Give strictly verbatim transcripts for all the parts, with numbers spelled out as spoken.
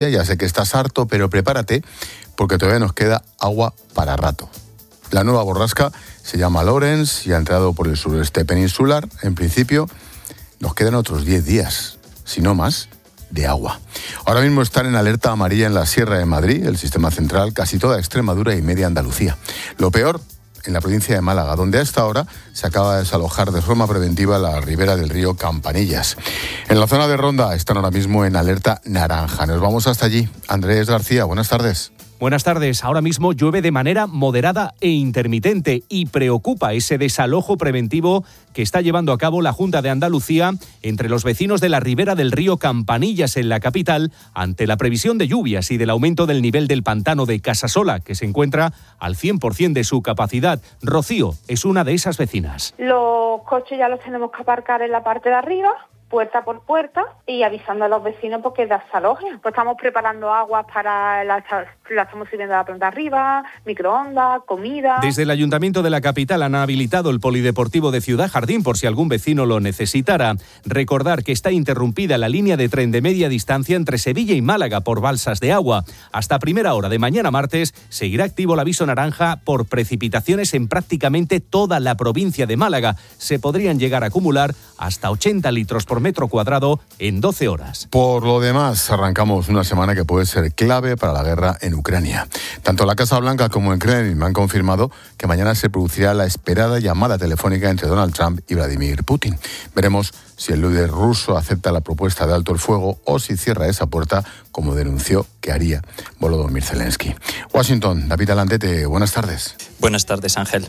Ya sé que estás harto, pero prepárate porque todavía nos queda agua para rato. La nueva borrasca se llama Lawrence y ha entrado por el sureste peninsular. En principio, nos quedan otros diez días, si no más, de agua. Ahora mismo están en alerta amarilla en la Sierra de Madrid, el sistema central, casi toda Extremadura y media Andalucía. Lo peor, en la provincia de Málaga, donde a esta hora se acaba de desalojar de forma preventiva la ribera del río Campanillas. En la zona de Ronda están ahora mismo en alerta naranja. Nos vamos hasta allí. Andrés García, buenas tardes. Buenas tardes. Ahora mismo llueve de manera moderada e intermitente y preocupa ese desalojo preventivo que está llevando a cabo la Junta de Andalucía entre los vecinos de la ribera del río Campanillas en la capital ante la previsión de lluvias y del aumento del nivel del pantano de Casasola, que se encuentra al cien por ciento de su capacidad. Rocío es una de esas vecinas. Los coches ya los tenemos que aparcar en la parte de arriba, puerta por puerta, y avisando a los vecinos porque desalojen. Pues estamos preparando aguas para la, la estamos sirviendo a la planta arriba, microondas, comida. Desde el Ayuntamiento de la capital han habilitado el polideportivo de Ciudad Jardín por si algún vecino lo necesitara. Recordar que está interrumpida la línea de tren de media distancia entre Sevilla y Málaga por balsas de agua. Hasta primera hora de mañana martes seguirá activo el aviso naranja por precipitaciones en prácticamente toda la provincia de Málaga. Se podrían llegar a acumular hasta ochenta litros por metro cuadrado en doce horas. Por lo demás, arrancamos una semana que puede ser clave para la guerra en Ucrania. Tanto la Casa Blanca como el Kremlin me han confirmado que mañana se producirá la esperada llamada telefónica entre Donald Trump y Vladimir Putin. Veremos si el líder ruso acepta la propuesta de alto el fuego o si cierra esa puerta, como denunció que haría Volodymyr Zelensky. Washington, David Alandete, buenas tardes. Buenas tardes, Ángel.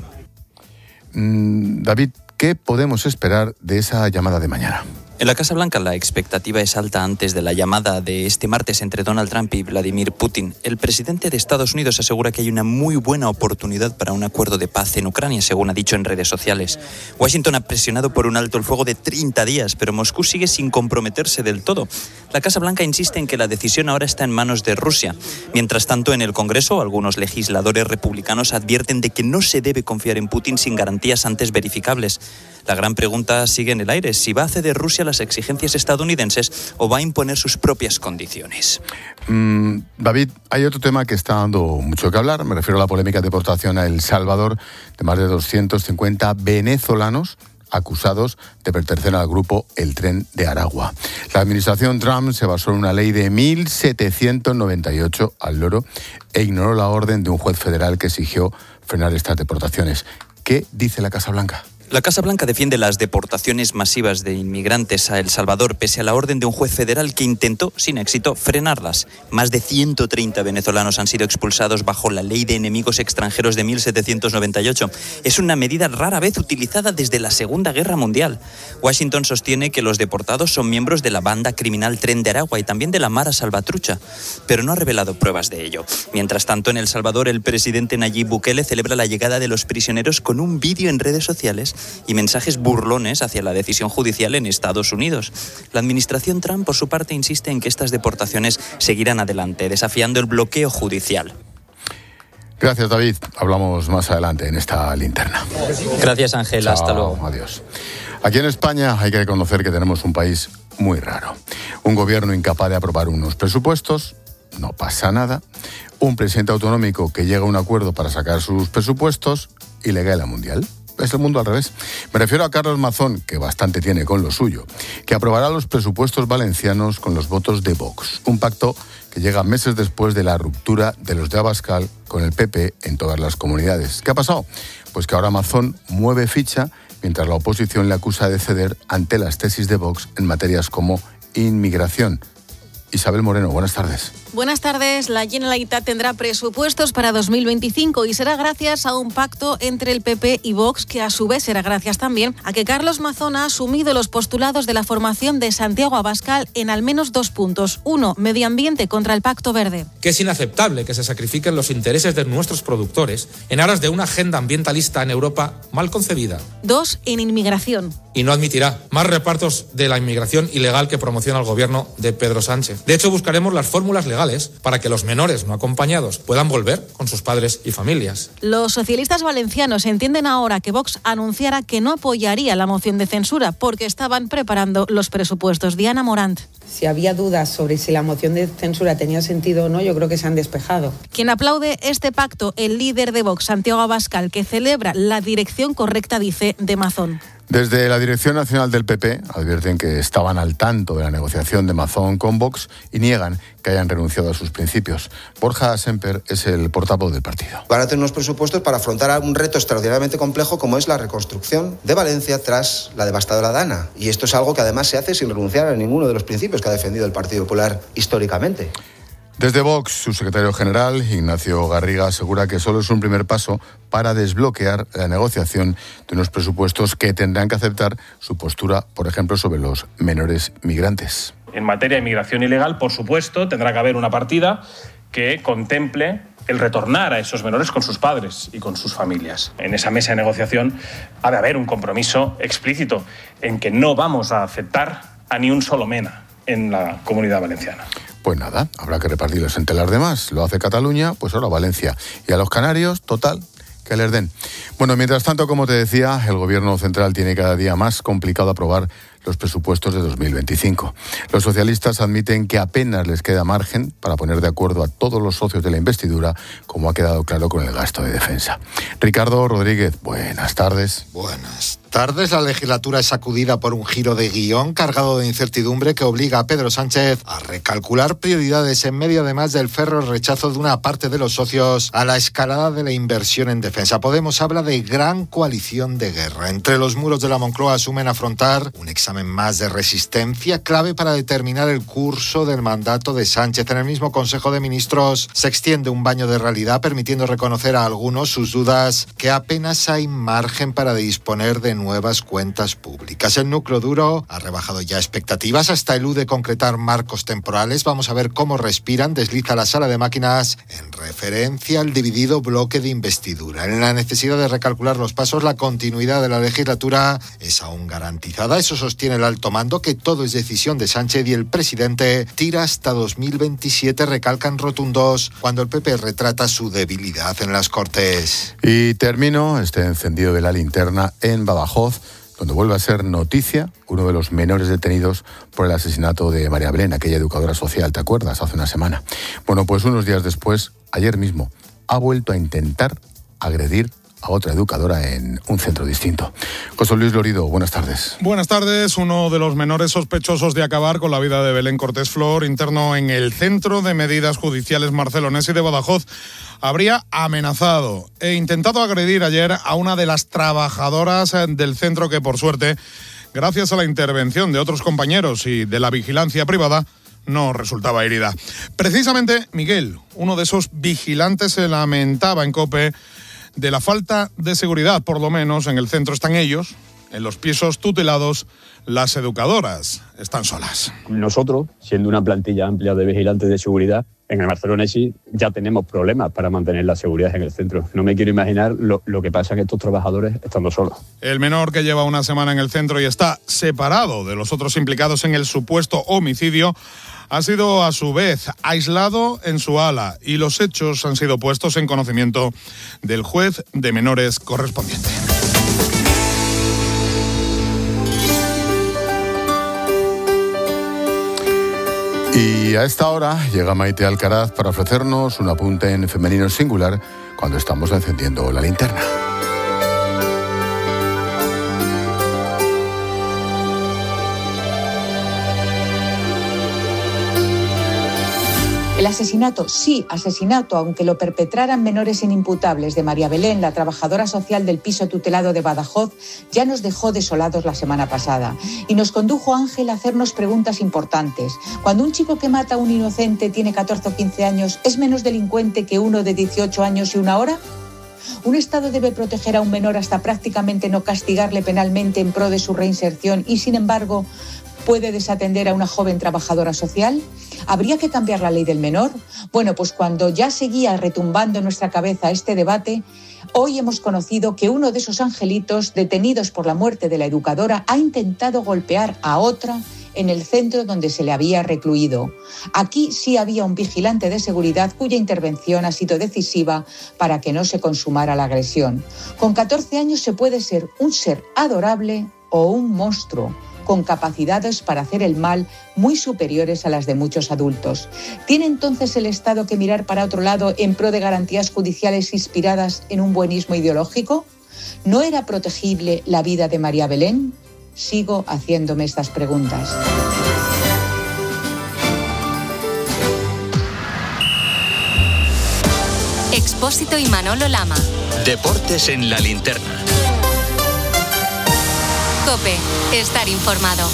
Mm, David, ¿qué podemos esperar de esa llamada de mañana? En la Casa Blanca la expectativa es alta antes de la llamada de este martes entre Donald Trump y Vladimir Putin. El presidente de Estados Unidos asegura que hay una muy buena oportunidad para un acuerdo de paz en Ucrania, según ha dicho en redes sociales. Washington ha presionado por un alto el fuego de treinta días, pero Moscú sigue sin comprometerse del todo. La Casa Blanca insiste en que la decisión ahora está en manos de Rusia. Mientras tanto, en el Congreso, algunos legisladores republicanos advierten de que no se debe confiar en Putin sin garantías antes verificables. La gran pregunta sigue en el aire: si va a ceder Rusia las exigencias estadounidenses o va a imponer sus propias condiciones. Mm, David, hay otro tema que está dando mucho que hablar. Me refiero a la polémica de deportación a El Salvador de más de doscientos cincuenta venezolanos acusados de pertenecer al grupo El Tren de Aragua. La administración Trump se basó en una ley de mil setecientos noventa y ocho al loro e ignoró la orden de un juez federal que exigió frenar estas deportaciones. ¿Qué dice la Casa Blanca? La Casa Blanca defiende las deportaciones masivas de inmigrantes a El Salvador pese a la orden de un juez federal que intentó, sin éxito, frenarlas. Más de ciento treinta venezolanos han sido expulsados bajo la ley de enemigos extranjeros de mil setecientos noventa y ocho. Es una medida rara vez utilizada desde la Segunda Guerra Mundial. Washington sostiene que los deportados son miembros de la banda criminal Tren de Aragua y también de la Mara Salvatrucha, pero no ha revelado pruebas de ello. Mientras tanto, en El Salvador, el presidente Nayib Bukele celebra la llegada de los prisioneros con un vídeo en redes sociales y mensajes burlones hacia la decisión judicial en Estados Unidos. La administración Trump, por su parte, insiste en que estas deportaciones seguirán adelante, desafiando el bloqueo judicial. Gracias, David. Hablamos más adelante en esta linterna. Gracias, Ángel. Chao, hasta luego. Adiós. Aquí en España hay que reconocer que tenemos un país muy raro. Un gobierno incapaz de aprobar unos presupuestos, no pasa nada. Un presidente autonómico que llega a un acuerdo para sacar sus presupuestos y le cae la mundial. Es el mundo al revés. Me refiero a Carlos Mazón, que bastante tiene con lo suyo, que aprobará los presupuestos valencianos con los votos de Vox. Un pacto que llega meses después de la ruptura de los de Abascal con el P P en todas las comunidades. ¿Qué ha pasado? Pues que ahora Mazón mueve ficha mientras la oposición le acusa de ceder ante las tesis de Vox en materias como inmigración. Isabel Moreno, buenas tardes. Buenas tardes. La Generalitat tendrá presupuestos para dos mil veinticinco y será gracias a un pacto entre el P P y Vox, que a su vez será gracias también a que Carlos Mazón ha asumido los postulados de la formación de Santiago Abascal en al menos dos puntos. Uno, medio ambiente contra el Pacto Verde. Que es inaceptable que se sacrifiquen los intereses de nuestros productores en aras de una agenda ambientalista en Europa mal concebida. Dos, en inmigración. y no admitirá más repartos de la inmigración ilegal que promociona el gobierno de Pedro Sánchez. De hecho, buscaremos las fórmulas legales para que los menores no acompañados puedan volver con sus padres y familias. Los socialistas valencianos entienden ahora que Vox anunciara que no apoyaría la moción de censura porque estaban preparando los presupuestos. Diana Morant. Si había dudas sobre si la moción de censura tenía sentido o no, yo creo que se han despejado. Quien aplaude este pacto, el líder de Vox, Santiago Abascal, que celebra la dirección correcta, dice, de Mazón. Desde la Dirección Nacional del P P advierten que estaban al tanto de la negociación de Mazón con Vox y niegan que hayan renunciado a sus principios. Borja Semper es el portavoz del partido. Van a tener unos presupuestos para afrontar un reto extraordinariamente complejo como es la reconstrucción de Valencia tras la devastadora Dana. Y esto es algo que además se hace sin renunciar a ninguno de los principios que ha defendido el Partido Popular históricamente. Desde Vox, su secretario general, Ignacio Garriga, asegura que solo es un primer paso para desbloquear la negociación de unos presupuestos que tendrán que aceptar su postura, por ejemplo, sobre los menores migrantes. En materia de migración ilegal, por supuesto, tendrá que haber una partida que contemple el retornar a esos menores con sus padres y con sus familias. En esa mesa de negociación ha de haber un compromiso explícito en que no vamos a aceptar a ni un solo MENA en la Comunidad Valenciana. Pues nada, habrá que repartirlos entre las demás. Lo hace Cataluña, pues ahora Valencia. Y a los canarios, total, que les den. Bueno, mientras tanto, como te decía, el Gobierno central tiene cada día más complicado aprobar los presupuestos de dos mil veinticinco. Los socialistas admiten que apenas les queda margen para poner de acuerdo a todos los socios de la investidura, como ha quedado claro con el gasto de defensa. Ricardo Rodríguez, buenas tardes. Buenas tardes. La legislatura es sacudida por un giro de guión cargado de incertidumbre que obliga a Pedro Sánchez a recalcular prioridades en medio además del férreo rechazo de una parte de los socios a la escalada de la inversión en defensa. Podemos habla de gran coalición de guerra. Entre los muros de la Moncloa asumen afrontar un examen más de resistencia clave para determinar el curso del mandato de Sánchez. En el mismo Consejo de Ministros se extiende un baño de realidad permitiendo reconocer a algunos sus dudas que apenas hay margen para disponer de nuevas cuentas públicas. El núcleo duro ha rebajado ya expectativas, hasta elude concretar marcos temporales. Vamos a ver cómo respiran, desliza la sala de máquinas en referencia al dividido bloque de investidura. En la necesidad de recalcular los pasos, la continuidad de la legislatura es aún garantizada. Eso sostiene el alto mando, que todo es decisión de Sánchez y el presidente tira hasta dos mil veintisiete, recalcan rotundos, cuando el P P retrata su debilidad en las Cortes. Y termino este encendido de la linterna en Badajoz, donde vuelve a ser noticia uno de los menores detenidos por el asesinato de María Belén, aquella educadora social, ¿te acuerdas? Hace una semana. Bueno, pues unos días después, ayer mismo, ha vuelto a intentar agredir a otra educadora en un centro distinto. José Luis Lorido, buenas tardes. Buenas tardes. Uno de los menores sospechosos de acabar con la vida de Belén Cortés Flor, interno en el Centro de Medidas Judiciales Marcelo Nesi de Badajoz, habría amenazado e intentado agredir ayer a una de las trabajadoras del centro que, por suerte, gracias a la intervención de otros compañeros y de la vigilancia privada, no resultaba herida. Precisamente Miguel, uno de esos vigilantes, se lamentaba en COPE de la falta de seguridad, por lo menos en el centro están ellos, en los pisos tutelados las educadoras están solas. Nosotros, siendo una plantilla amplia de vigilantes de seguridad, en el Marcelo Nesi ya tenemos problemas para mantener la seguridad en el centro. No me quiero imaginar lo, lo que pasa en estos trabajadores estando solos. El menor, que lleva una semana en el centro y está separado de los otros implicados en el supuesto homicidio, ha sido a su vez aislado en su ala y los hechos han sido puestos en conocimiento del juez de menores correspondiente. Y a esta hora llega Maite Alcaraz para ofrecernos un apunte en femenino singular cuando estamos encendiendo la linterna. El asesinato, sí, asesinato, aunque lo perpetraran menores inimputables, de María Belén, la trabajadora social del piso tutelado de Badajoz, ya nos dejó desolados la semana pasada y nos condujo, Ángel, a hacernos preguntas importantes. Cuando un chico que mata a un inocente tiene catorce o quince años, ¿es menos delincuente que uno de dieciocho años y una hora? ¿Un Estado debe proteger a un menor hasta prácticamente no castigarle penalmente en pro de su reinserción y, sin embargo, puede desatender a una joven trabajadora social? ¿Habría que cambiar la ley del menor? Bueno, pues cuando ya seguía retumbando en nuestra cabeza este debate, hoy hemos conocido que uno de esos angelitos detenidos por la muerte de la educadora ha intentado golpear a otra en el centro donde se le había recluido. Aquí sí había un vigilante de seguridad cuya intervención ha sido decisiva para que no se consumara la agresión. Con catorce años se puede ser un ser adorable o un monstruo, con capacidades para hacer el mal muy superiores a las de muchos adultos. ¿Tiene entonces el Estado que mirar para otro lado en pro de garantías judiciales inspiradas en un buenismo ideológico? ¿No era protegible la vida de María Belén? Sigo haciéndome estas preguntas. Expósito y Manolo Lama. Deportes en la linterna. COPE. Estar informado.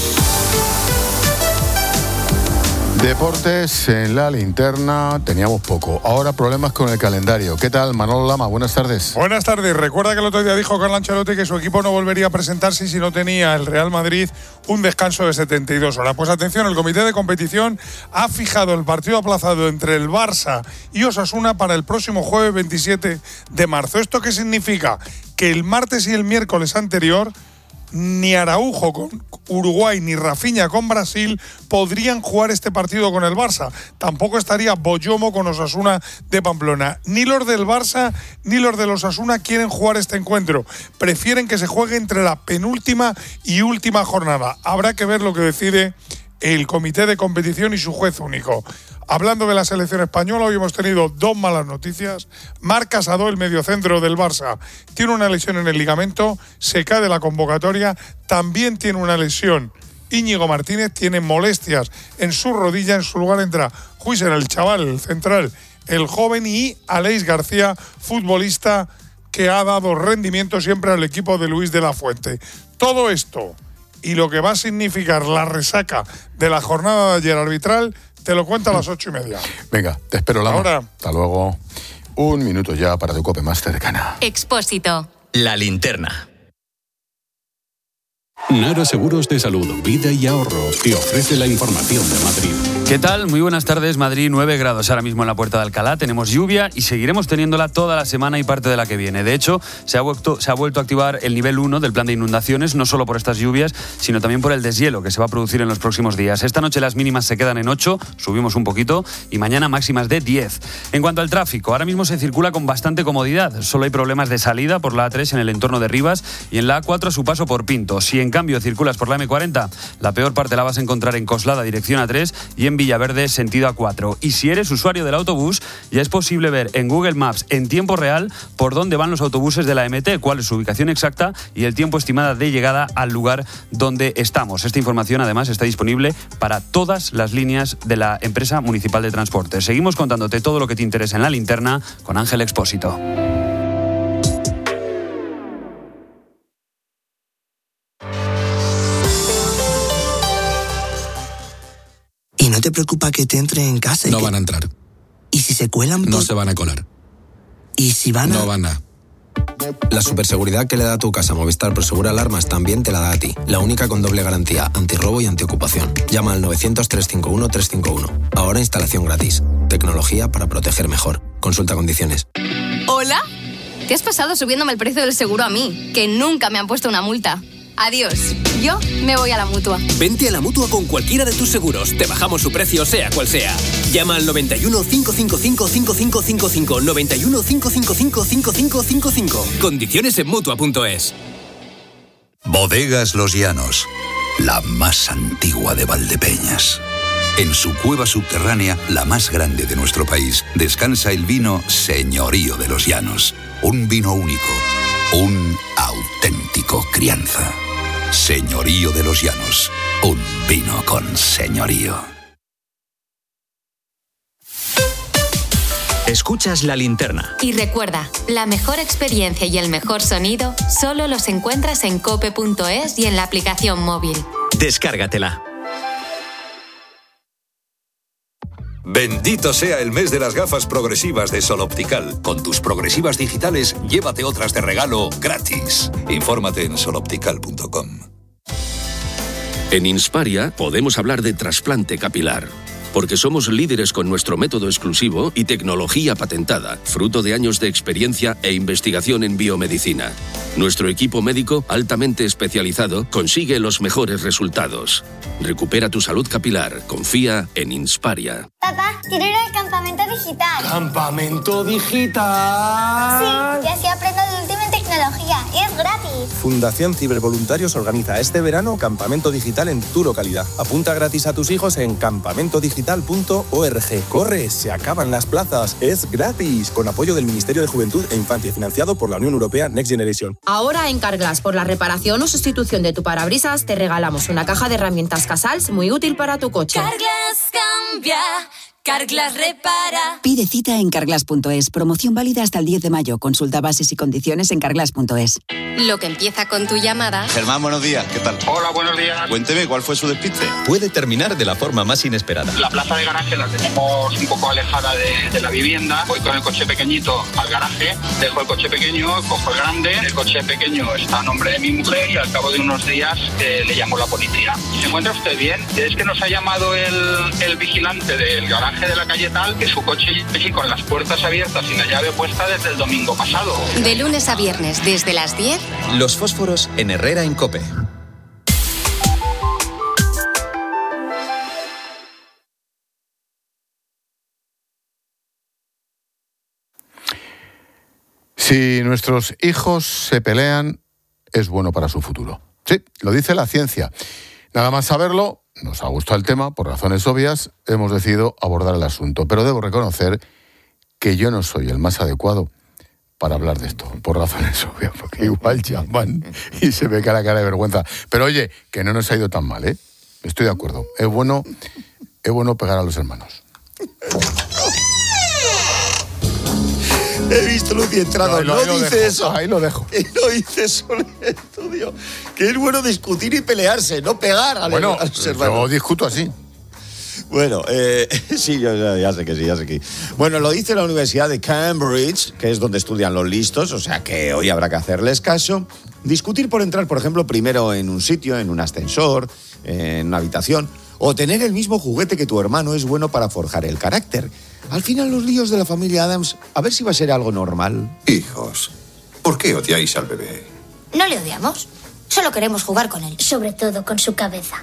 Deportes en la linterna, teníamos poco. Ahora problemas con el calendario. ¿Qué tal, Manolo Lama? Buenas tardes. Buenas tardes. Recuerda que el otro día dijo Carlo Ancelotti que su equipo no volvería a presentarse si no tenía el Real Madrid un descanso de setenta y dos horas. Pues atención, el comité de competición ha fijado el partido aplazado entre el Barça y Osasuna para el próximo jueves veintisiete de marzo. ¿Esto qué significa? Que el martes y el miércoles anterior ni Araujo con Uruguay ni Rafinha con Brasil podrían jugar este partido con el Barça. Tampoco estaría Boyomo con Osasuna de Pamplona. Ni los del Barça ni los del Osasuna quieren jugar este encuentro. Prefieren que se juegue entre la penúltima y última jornada. Habrá que ver lo que decide el comité de competición y su juez único. Hablando de la selección española, hoy hemos tenido dos malas noticias. Marc Casado, el mediocentro del Barça, tiene una lesión en el ligamento, se cae de la convocatoria. También tiene una lesión Íñigo Martínez, tiene molestias en su rodilla. En su lugar entra Huijsen, el chaval, el central, el joven, y Aleix García, futbolista que ha dado rendimiento siempre al equipo de Luis de la Fuente. Todo esto y lo que va a significar la resaca de la jornada de ayer arbitral te lo cuento a las ocho y media. Venga, te espero, Lama. Ahora. Hasta luego. Un minuto ya para tu COPE más cercana. Expósito. La linterna. Nara Seguros de Salud, Vida y Ahorro te ofrece la información de Madrid. ¿Qué tal? Muy buenas tardes. Madrid, nueve grados ahora mismo en la Puerta de Alcalá. Tenemos lluvia y seguiremos teniéndola toda la semana y parte de la que viene. De hecho, se ha vuelto, se ha vuelto a activar el nivel uno del plan de inundaciones, no solo por estas lluvias, sino también por el deshielo que se va a producir en los próximos días. Esta noche las mínimas se quedan en ocho, subimos un poquito, y mañana máximas de diez. En cuanto al tráfico, ahora mismo se circula con bastante comodidad. Solo hay problemas de salida por la A tres en el entorno de Rivas y en la A cuatro a su paso por Pinto. Si en cambio circulas por la eme cuarenta, la peor parte la vas a encontrar en Coslada, dirección A tres, y en Villaverde, sentido A cuatro. Y si eres usuario del autobús, ya es posible ver en Google Maps en tiempo real por dónde van los autobuses de la eme te, cuál es su ubicación exacta y el tiempo estimado de llegada al lugar donde estamos. Esta información además está disponible para todas las líneas de la empresa municipal de transporte. Seguimos contándote todo lo que te interesa en la linterna con Ángel Expósito. ¿Y no te preocupa que te entre en casa? No que... van a entrar. ¿Y si se cuelan? Por... No se van a colar. ¿Y si van a...? No van a... La superseguridad que le da a tu casa Movistar Prosegur Alarmas también te la da a ti. La única con doble garantía, antirrobo y antiocupación. Llama al novecientos, trescientos cincuenta y uno, trescientos cincuenta y uno. Ahora instalación gratis. Tecnología para proteger mejor. Consulta condiciones. ¿Hola? ¿Qué has pasado subiéndome el precio del seguro a mí? Que nunca me han puesto una multa. Adiós. Yo me voy a la Mutua. Vente a la Mutua con cualquiera de tus seguros. Te bajamos su precio, sea cual sea. Llama al noventa y uno, cinco cinco cinco, cinco cinco cinco cinco. noventa y uno, cinco cinco cinco, cinco cinco cinco cinco. Condiciones en Mutua punto es. Bodegas Los Llanos, la más antigua de Valdepeñas. En su cueva subterránea, la más grande de nuestro país, descansa el vino Señorío de los Llanos. Un vino único, un auténtico crianza. Señorío de los Llanos, un vino con señorío. Escuchas La Linterna. Y recuerda, la mejor experiencia y el mejor sonido solo los encuentras en cope punto es y en la aplicación móvil. Descárgatela. Bendito sea el mes de las gafas progresivas de Sol Optical. Con tus progresivas digitales, llévate otras de regalo gratis. Infórmate en sol optical punto com. En Insparia podemos hablar de trasplante capilar, porque somos líderes con nuestro método exclusivo y tecnología patentada, fruto de años de experiencia e investigación en biomedicina. Nuestro equipo médico altamente especializado consigue los mejores resultados. Recupera tu salud capilar. Confía en Insparia. Papá, quiero ir al campamento digital. ¿Campamento digital? Sí, y así aprendo de última en tecnología. Y es gratis. Fundación Cibervoluntarios organiza este verano campamento digital en tu localidad. Apunta gratis a tus hijos en campamento digital punto org. Corre, se acaban las plazas. Es gratis. Con apoyo del Ministerio de Juventud e Infancia, financiado por la Unión Europea Next Generation. Ahora en Carglass, por la reparación o sustitución de tu parabrisas, te regalamos una caja de herramientas Casals muy útil para tu coche. Carglass cambia, Carglass repara. Pide cita en carglass punto es. Promoción válida hasta el diez de mayo. Consulta bases y condiciones en carglass punto es. Lo que empieza con tu llamada. Germán, buenos días. ¿Qué tal? Hola, buenos días. Cuénteme, ¿cuál fue su despiste? Puede terminar de la forma más inesperada. La plaza de garaje la tenemos un poco alejada de, de la vivienda. Voy con el coche pequeñito al garaje, dejo el coche pequeño, cojo el grande. El coche pequeño está a nombre de mi mujer y al cabo de unos días eh, le llamo a la policía. ¿Se encuentra usted bien? Es que nos ha llamado el, el vigilante del garaje de la calle tal, que su coche y con las puertas abiertas y la llave puesta desde el domingo pasado. De lunes a viernes, desde las diez. Los fósforos en Herrera en COPE. Si nuestros hijos se pelean, es bueno para su futuro. Sí, lo dice la ciencia. Nada más saberlo, nos ha gustado el tema, por razones obvias, hemos decidido abordar el asunto. Pero debo reconocer que yo no soy el más adecuado para hablar de esto, por razones obvias, porque igual llaman y se me cae la cara de vergüenza. Pero oye, que no nos ha ido tan mal, ¿eh? Estoy de acuerdo. Es bueno, es bueno pegar a los hermanos. He visto Lucy entrado. No, no dice dejo, eso. Ahí lo dejo. No dice eso en el estudio. Que es bueno discutir y pelearse, no pegar a bueno, los hermanos. Yo discuto así. Bueno, eh, sí, yo ya, ya sé que sí, ya sé que. Bueno, lo dice la Universidad de Cambridge, que es donde estudian los listos, o sea que hoy habrá que hacerles caso. Discutir por entrar, por ejemplo, primero en un sitio, en un ascensor, en una habitación, o tener el mismo juguete que tu hermano es bueno para forjar el carácter. Al final, los líos de la familia Adams, a ver si va a ser algo normal. Hijos, ¿por qué odiáis al bebé? No le odiamos, solo queremos jugar con él. Sobre todo con su cabeza.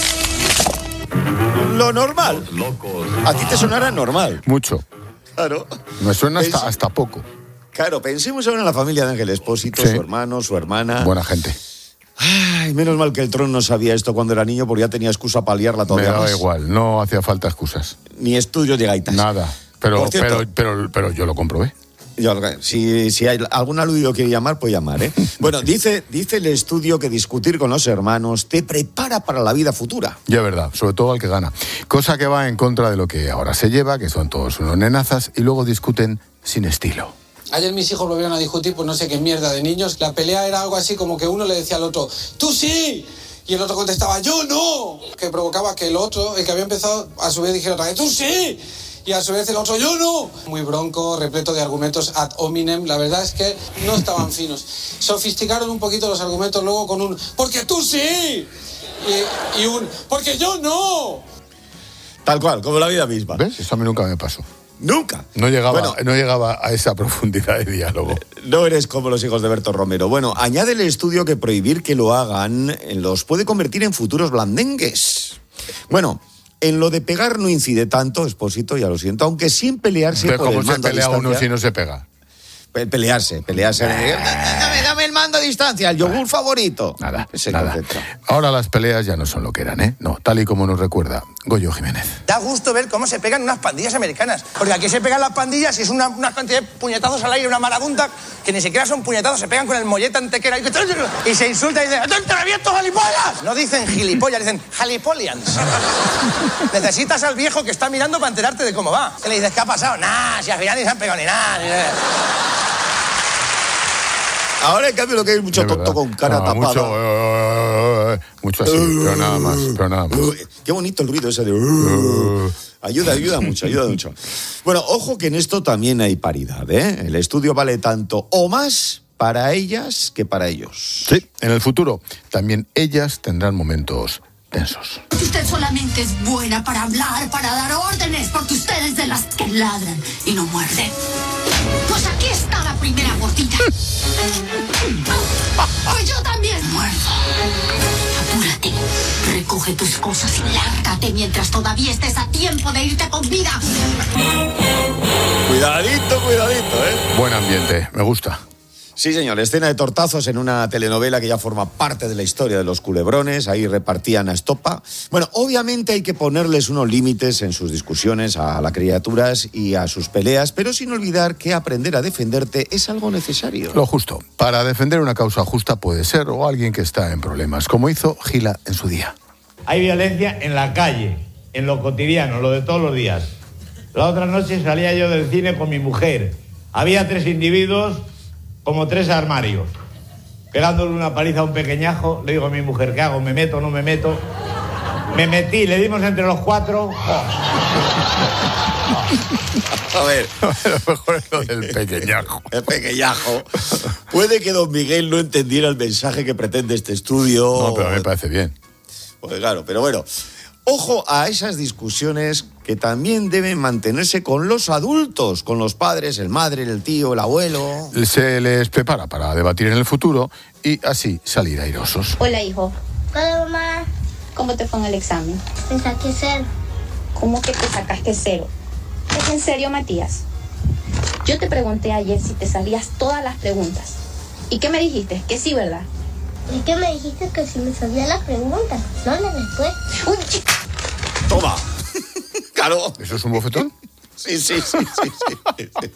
Lo normal. A ti te sonará normal. Mucho. Claro. Me suena hasta, Pens- hasta poco. Claro, pensemos ahora en la familia de Ángel Expósito, Sí. su hermano, su hermana. Buena gente. Ay, menos mal que el Tron no sabía esto cuando era niño, porque ya tenía excusa para liarla Me todavía daba más. igual, no hacía falta excusas. Ni estudios de gaitas. Nada. Pero, Por cierto- pero, pero, pero yo lo comprobé. Yo, si, si hay algún aludido quiere llamar, puede llamar, ¿eh? Bueno, dice, dice el estudio que discutir con los hermanos te prepara para la vida futura. Ya es verdad, sobre todo al que gana. Cosa que va en contra de lo que ahora se lleva, que son todos unos nenazas, y luego discuten sin estilo. Ayer mis hijos volvieron a discutir por no sé qué mierda de niños. La pelea era algo así como que uno le decía al otro, ¡tú sí! Y el otro contestaba, ¡yo no! Que provocaba que el otro, el que había empezado, a su vez dijera otra vez, ¡tú sí! Y a su vez el otro, ¡yo no! Muy bronco, repleto de argumentos ad hominem. La verdad es que no estaban finos. Sofisticaron un poquito los argumentos luego con un, ¡porque tú sí! Y, y un, ¡porque yo no! Tal cual, como la vida misma. ¿Ves? Eso a mí nunca me pasó. Nunca. No llegaba, Bueno. no llegaba a esa profundidad de diálogo. No eres como los hijos de Berto Romero. Bueno, añade el estudio que prohibir que lo hagan eh, los puede convertir en futuros blandengues. Bueno, en lo de pegar no incide tanto, Expósito, ya lo siento, aunque sin pelearse Pero por ¿cómo el se mando a pelea uno distancia. si no se pega? Pe- Pelearse, pelearse. Dame, dame el mando a distancia, el yogur favorito. Nada, Ese nada. concepto. Ahora las peleas ya no son lo que eran, ¿eh? No, tal y como nos recuerda Goyo Jiménez. Da gusto ver cómo se pegan unas pandillas americanas. Porque aquí se pegan las pandillas y es una, una cantidad de puñetazos al aire, una marabunta, que ni siquiera son puñetazos, se pegan con el mollete antequera y, y se insulta y dicen ¡te reviento, gilipollas! No dicen gilipollas, dicen jalipolians. Necesitas al viejo que está mirando para enterarte de cómo va. Que le dices, ¿qué ha pasado? Nah, si al final ni se han pegado ni nada. Ni nada. Ahora, en cambio, lo que hay es mucho De tonto verdad. con cara No, tapada. Mucho, eh, eh, mucho así, pero nada más, pero nada más. Qué bonito el ruido ese de... Ayuda, ayuda mucho, ayuda mucho. Bueno, ojo que en esto también hay paridad, ¿eh? El estudio vale tanto o más para ellas que para ellos. Sí, en el futuro también ellas tendrán momentos tensos. Usted solamente es buena para hablar, para dar órdenes, porque usted es de las que ladran y no muerden. Pues aquí está la primera gordita. Pues yo también muerdo. Apúrate, recoge tus cosas y lárgate mientras todavía estés a tiempo de irte con vida. Cuidadito, cuidadito, ¿eh? Buen ambiente, me gusta. Sí, señor, escena de tortazos en una telenovela que ya forma parte de la historia de los culebrones, ahí repartían a estopa. Bueno, obviamente hay que ponerles unos límites en sus discusiones a las criaturas y a sus peleas, pero sin olvidar que aprender a defenderte es algo necesario. Lo justo. Para defender una causa justa puede ser, o alguien que está en problemas, como hizo Gila en su día. Hay violencia en la calle, en lo cotidiano, lo de todos los días. La otra noche salía yo del cine con mi mujer. Había tres individuos como tres armarios, pegándole una paliza a un pequeñajo. Le digo a mi mujer, ¿qué hago? ¿Me meto o no me meto? Me metí, le dimos entre los cuatro. Oh. A ver, lo mejor es lo del pequeñajo. El pequeñajo. Puede que don Miguel no entendiera el mensaje que pretende este estudio. No, pero a mí me parece bien. Pues claro, pero bueno, ojo a esas discusiones que también deben mantenerse con los adultos, con los padres, el madre, el tío, el abuelo. Se les prepara para debatir en el futuro y así salir airosos. Hola, hijo. Hola, mamá. ¿Cómo te fue en el examen? Me saqué cero. ¿Cómo que te sacaste cero? ¿Es en serio, Matías? Yo te pregunté ayer si te sabías todas las preguntas. ¿Y qué me dijiste? Que sí, ¿verdad? ¿Y qué me dijiste? Que si me sabía las preguntas, no las después. ¡Uy! ¡Toma! Claro. ¿Eso es un bofetón? Sí, sí, sí, sí, sí, sí.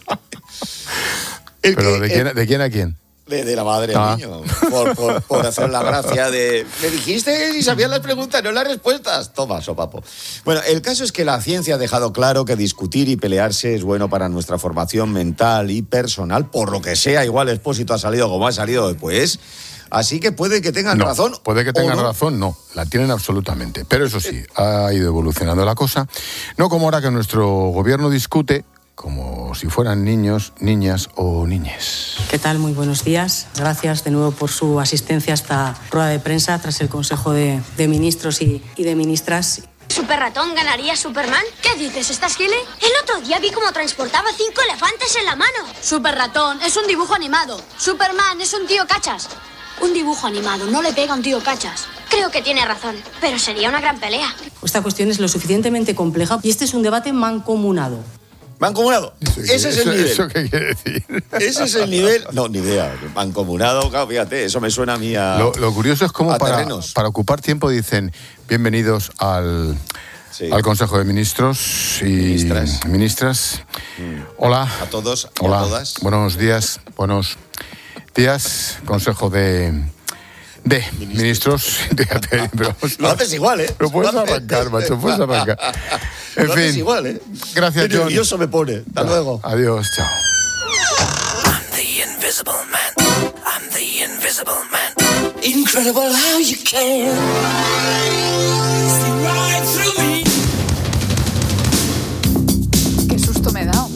¿Pero que, de, quién, de quién a quién? De, de la madre ah. al niño. Por, por, por hacer la gracia de... Me dijiste si sabías las preguntas, no las respuestas. Toma, sopapo. Bueno, el caso es que la ciencia ha dejado claro que discutir y pelearse es bueno para nuestra formación mental y personal. Por lo que sea, igual Expósito ha salido como ha salido después. Así que puede que tengan no, razón. Puede que tengan no. razón, no. La tienen absolutamente. Pero eso sí, ha ido evolucionando la cosa. No como ahora que nuestro gobierno discute como si fueran niños, niñas o niñes. ¿Qué tal? Muy buenos días. Gracias de nuevo por su asistencia a esta rueda de prensa tras el Consejo de, de Ministros y, y de Ministras. ¿Super Ratón ganaría Superman? ¿Qué dices? ¿Estás gile? El otro día vi cómo transportaba cinco elefantes en la mano. Super Ratón es un dibujo animado. Superman es un tío cachas. Un dibujo animado no le pega a un tío cachas. Creo que tiene razón, pero sería una gran pelea. Esta cuestión es lo suficientemente compleja y este es un debate mancomunado. ¿Mancomunado? Ese es el eso, nivel. ¿Eso qué quiere decir? Ese es el nivel. No, ni idea. Mancomunado, claro, fíjate, eso me suena a mí a. Lo, lo curioso es cómo para, terrenos. para ocupar tiempo dicen bienvenidos al, sí. al Consejo de Ministros y Ministras. ministras. Mm. Hola. A todos y Hola. a todas. Buenos días. Buenos días. Consejo de. De ministros, de, pero, lo haces igual, ¿eh? Lo puedes arrancar, macho, puedes arrancar. En lo fin, haces igual, ¿eh? Gracias, Qué John. nervioso me pone. Hasta luego. Adiós, chao. I'm the invisible man. I'm the invisible man. Incredible how you can see right through me. Qué susto me he dado.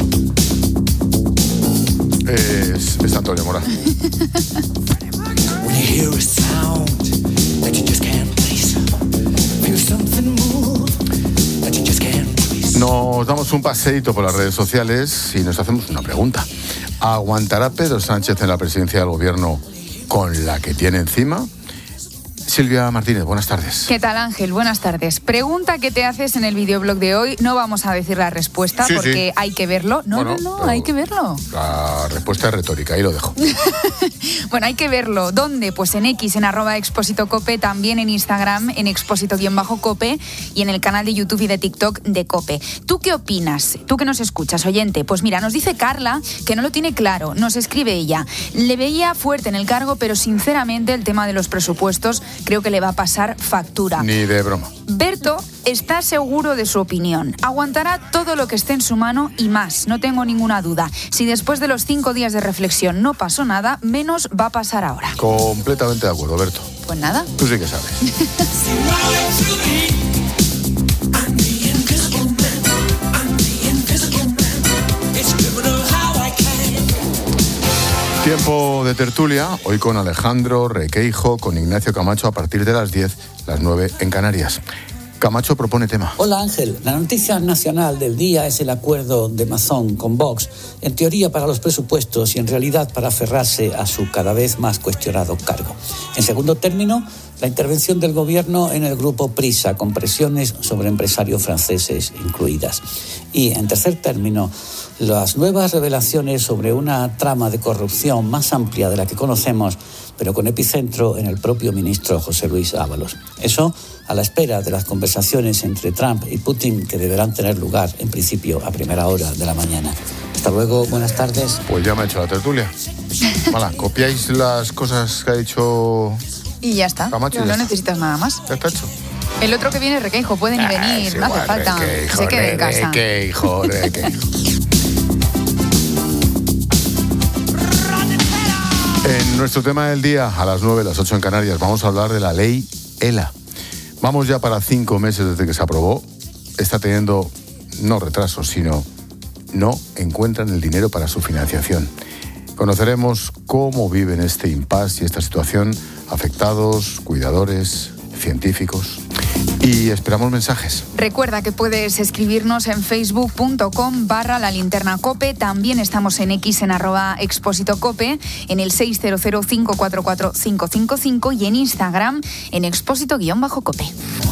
Es, es Antonio Mora. When you hear a sound that you just can't place, feel something move that you just can't trace. Nos damos un paseíto por las redes sociales y nos hacemos una pregunta. ¿Aguantará Pedro Sánchez en la presidencia del gobierno con la que tiene encima? Silvia Martínez, buenas tardes. ¿Qué tal, Ángel? Buenas tardes. Pregunta que te haces en el videoblog de hoy. No vamos a decir la respuesta sí, porque sí. hay que verlo. No, bueno, no, no, hay que verlo. La respuesta es retórica, ahí lo dejo. Bueno, hay que verlo. ¿Dónde? Pues en X, en arroba Expósito Cope, también en Instagram, en Expósito-Cope y en el canal de YouTube y de TikTok de Cope. ¿Tú qué opinas? ¿Tú que nos escuchas, oyente? Pues mira, nos dice Carla que no lo tiene claro. Nos escribe ella. Le veía fuerte en el cargo, pero sinceramente el tema de los presupuestos creo que le va a pasar factura. Ni de broma. Berto está seguro de su opinión. Aguantará todo lo que esté en su mano y más, no tengo ninguna duda. Si después de los cinco días de reflexión no pasó nada, menos va a pasar ahora. Completamente de acuerdo, Berto. Pues nada. Tú sí que sabes. Tiempo de tertulia, hoy con Alejandro Requeijo, con Ignacio Camacho a partir de las diez, las nueve en Canarias. Camacho propone tema. Hola Ángel, la noticia nacional del día es el acuerdo de Mazón con Vox, en teoría para los presupuestos y en realidad para aferrarse a su cada vez más cuestionado cargo. En segundo término, la intervención del gobierno en el grupo Prisa, con presiones sobre empresarios franceses incluidas. Y en tercer término, las nuevas revelaciones sobre una trama de corrupción más amplia de la que conocemos, pero con epicentro en el propio ministro José Luis Ábalos. Eso a la espera de las conversaciones entre Trump y Putin, que deberán tener lugar, en principio, a primera hora de la mañana. Hasta luego, buenas tardes. Pues ya me he hecho la tertulia. Hola, copiáis las cosas que ha dicho y ya está. Camacho, no ya necesitas está. nada más. Ya está hecho. El otro que viene es Requeijo, pueden ah, venir, no igual, hace falta. Requeijo, se quede en casa. Requeijo, Requeijo. En nuestro tema del día, a las nueve, las ocho en Canarias, vamos a hablar de la ley ELA. Vamos ya para cinco meses desde que se aprobó. Está teniendo, no retrasos, sino no encuentran el dinero para su financiación. Conoceremos cómo viven este impasse y esta situación afectados, cuidadores, científicos. Y esperamos mensajes. Recuerda que puedes escribirnos en facebook.com barra la linterna cope. También estamos en X en arroba expósito cope, en el seis cero cero, cinco cuatro cuatro, cinco cinco cinco y en Instagram en expósito-cope.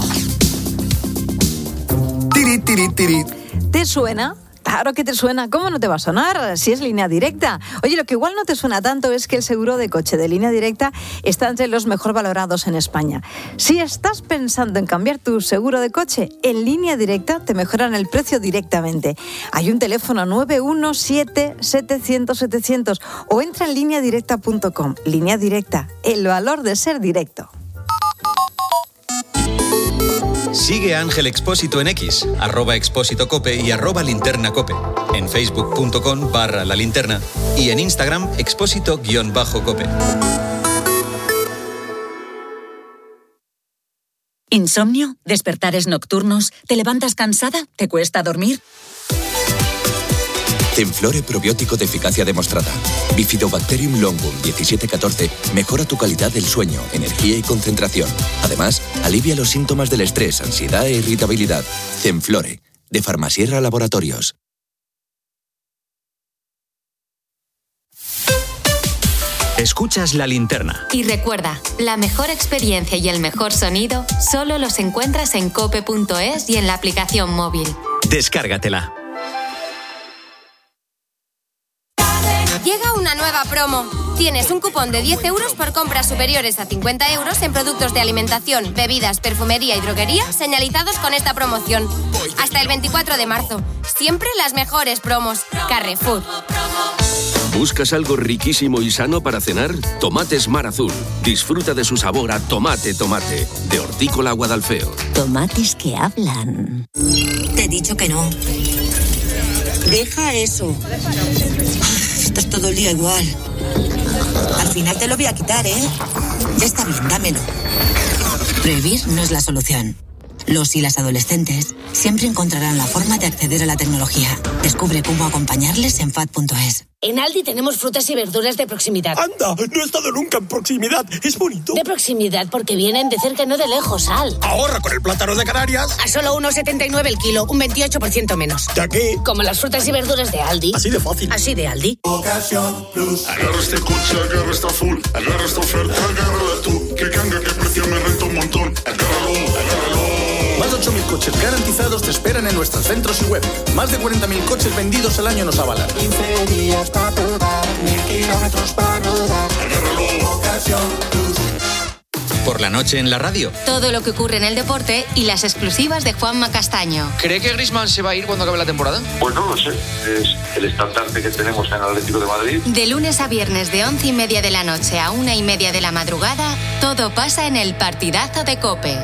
Tiri, tiri, tiri. ¿Te suena? Claro que te suena, ¿cómo no te va a sonar? Si es Línea Directa. Oye, lo que igual no te suena tanto es que el seguro de coche de Línea Directa está entre los mejor valorados en España. Si estás pensando en cambiar tu seguro de coche, en Línea Directa te mejoran el precio directamente. Hay un teléfono nueve uno siete, setecientos, setecientos o entra en línea directa punto com. Línea Directa, el valor de ser directo. Sigue a Ángel Expósito en X, arroba Expósito Cope y arroba Linterna Cope, en facebook.com barra la linterna y en Instagram Expósito guión bajo Cope. ¿Insomnio? ¿Despertares nocturnos? ¿Te levantas cansada? ¿Te cuesta dormir? Zenflore probiótico de eficacia demostrada. Bifidobacterium longum diecisiete catorce mejora tu calidad del sueño, energía y concentración. Además, alivia los síntomas del estrés, ansiedad e irritabilidad. Zenflore, de Farmasierra Laboratorios. Escuchas La Linterna. Y recuerda, la mejor experiencia y el mejor sonido solo los encuentras en cope punto es y en la aplicación móvil. Descárgatela. Llega una nueva promo. Tienes un cupón de diez euros por compras superiores a cincuenta euros en productos de alimentación, bebidas, perfumería y droguería señalizados con esta promoción. Hasta el veinticuatro de marzo. Siempre las mejores promos. Carrefour. ¿Buscas algo riquísimo y sano para cenar? Tomates Mar Azul. Disfruta de su sabor a tomate, tomate. De Hortícola Guadalfeo. Tomates que hablan. Te he dicho que no. Deja eso. Estás todo el día igual. Al final te lo voy a quitar, ¿eh? Ya está bien, dámelo. Prohibir no es la solución. Los y las adolescentes siempre encontrarán la forma de acceder a la tecnología. Descubre cómo acompañarles en fat punto es. En Aldi tenemos frutas y verduras de proximidad. ¡Anda! No he estado nunca en proximidad. Es bonito. De proximidad porque vienen de cerca y no de lejos, Al. Ahorra con el plátano de Canarias. A solo uno setenta y nueve el kilo, un veintiocho por ciento menos. ¿De aquí? Como las frutas y verduras de Aldi. Así de fácil. Así de Aldi. Ocasión Plus. Agarra este coche, agarra esta full. Agarra esta oferta, agárrala tú. Que canga, que precio me renta un montón. Agárralo, agárralo. Más de ocho mil coches garantizados te esperan en nuestros centros y web. Más de cuarenta mil coches vendidos al año nos avalan. quince días para probar, mil kilómetros para rodar. Agárralo, Ocasión Plus. Por la noche en la radio. Todo lo que ocurre en el deporte y las exclusivas de Juanma Castaño. ¿Cree que Griezmann se va a ir cuando acabe la temporada? Pues no lo sé. Es el estandarte que tenemos en el Atlético de Madrid. De lunes a viernes de once y media de la noche a una y media de la madrugada, todo pasa en el partidazo de COPE.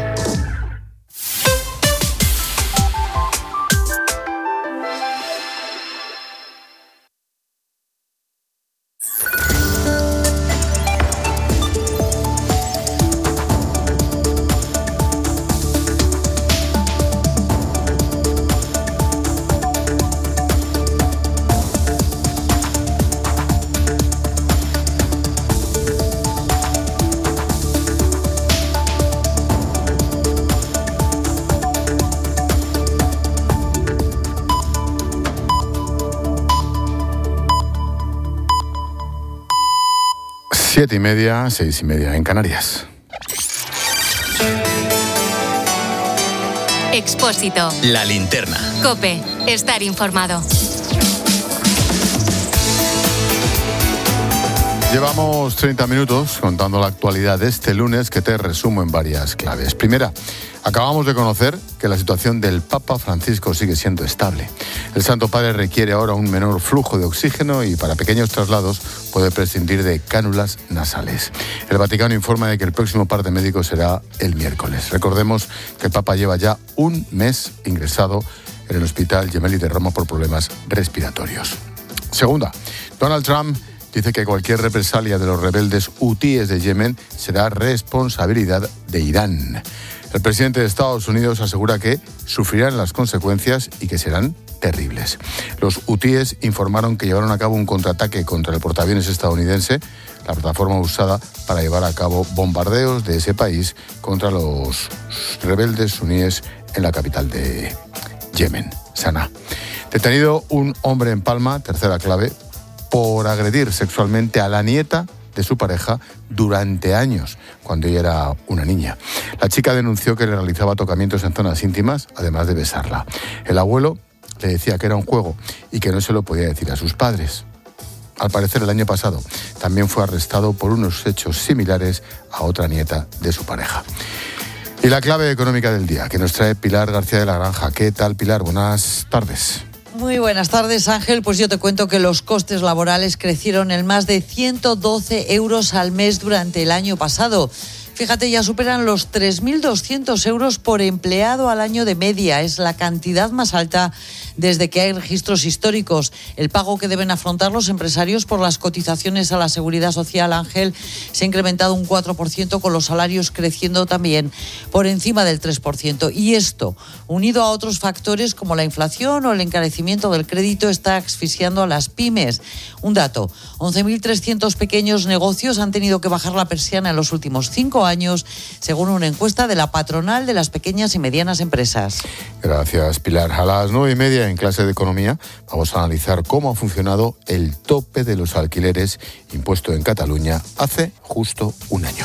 Siete y media, seis y media en Canarias. Expósito. La linterna. COPE. Estar informado. Llevamos treinta minutos contando la actualidad de este lunes, que te resumo en varias claves. Primera, acabamos de conocer que la situación del Papa Francisco sigue siendo estable. El Santo Padre requiere ahora un menor flujo de oxígeno y para pequeños traslados puede prescindir de cánulas nasales. El Vaticano informa de que el próximo parte médico será el miércoles. Recordemos que el Papa lleva ya un mes ingresado en el Hospital Gemelli de Roma por problemas respiratorios. Segunda, Donald Trump dice que cualquier represalia de los rebeldes hutíes de Yemen será responsabilidad de Irán. El presidente de Estados Unidos asegura que sufrirán las consecuencias y que serán terribles. Los hutíes informaron que llevaron a cabo un contraataque contra el portaaviones estadounidense, la plataforma usada para llevar a cabo bombardeos de ese país contra los rebeldes suníes en la capital de Yemen, Sanaa. Detenido un hombre en Palma, tercera clave, por agredir sexualmente a la nieta de su pareja durante años, cuando ella era una niña. La chica denunció que le realizaba tocamientos en zonas íntimas, además de besarla. El abuelo le decía que era un juego y que no se lo podía decir a sus padres. Al parecer, el año pasado también fue arrestado por unos hechos similares a otra nieta de su pareja. Y la clave económica del día, que nos trae Pilar García de la Granja. ¿Qué tal, Pilar? Buenas tardes. Muy buenas tardes, Ángel. Pues yo te cuento que los costes laborales crecieron en más de ciento doce euros al mes durante el año pasado. Fíjate, ya superan los tres mil doscientos euros por empleado al año de media. Es la cantidad más alta desde que hay registros históricos. El pago que deben afrontar los empresarios por las cotizaciones a la Seguridad Social, Ángel, se ha incrementado un cuatro por ciento, con los salarios creciendo también por encima del tres por ciento. Y esto, unido a otros factores como la inflación o el encarecimiento del crédito, está asfixiando a las pymes. Un dato, once mil trescientos pequeños negocios han tenido que bajar la persiana en los últimos cinco años, según una encuesta de la patronal de las pequeñas y medianas empresas. Gracias, Pilar. A las nueve y media en clase de economía vamos a analizar cómo ha funcionado el tope de los alquileres impuesto en Cataluña hace justo un año.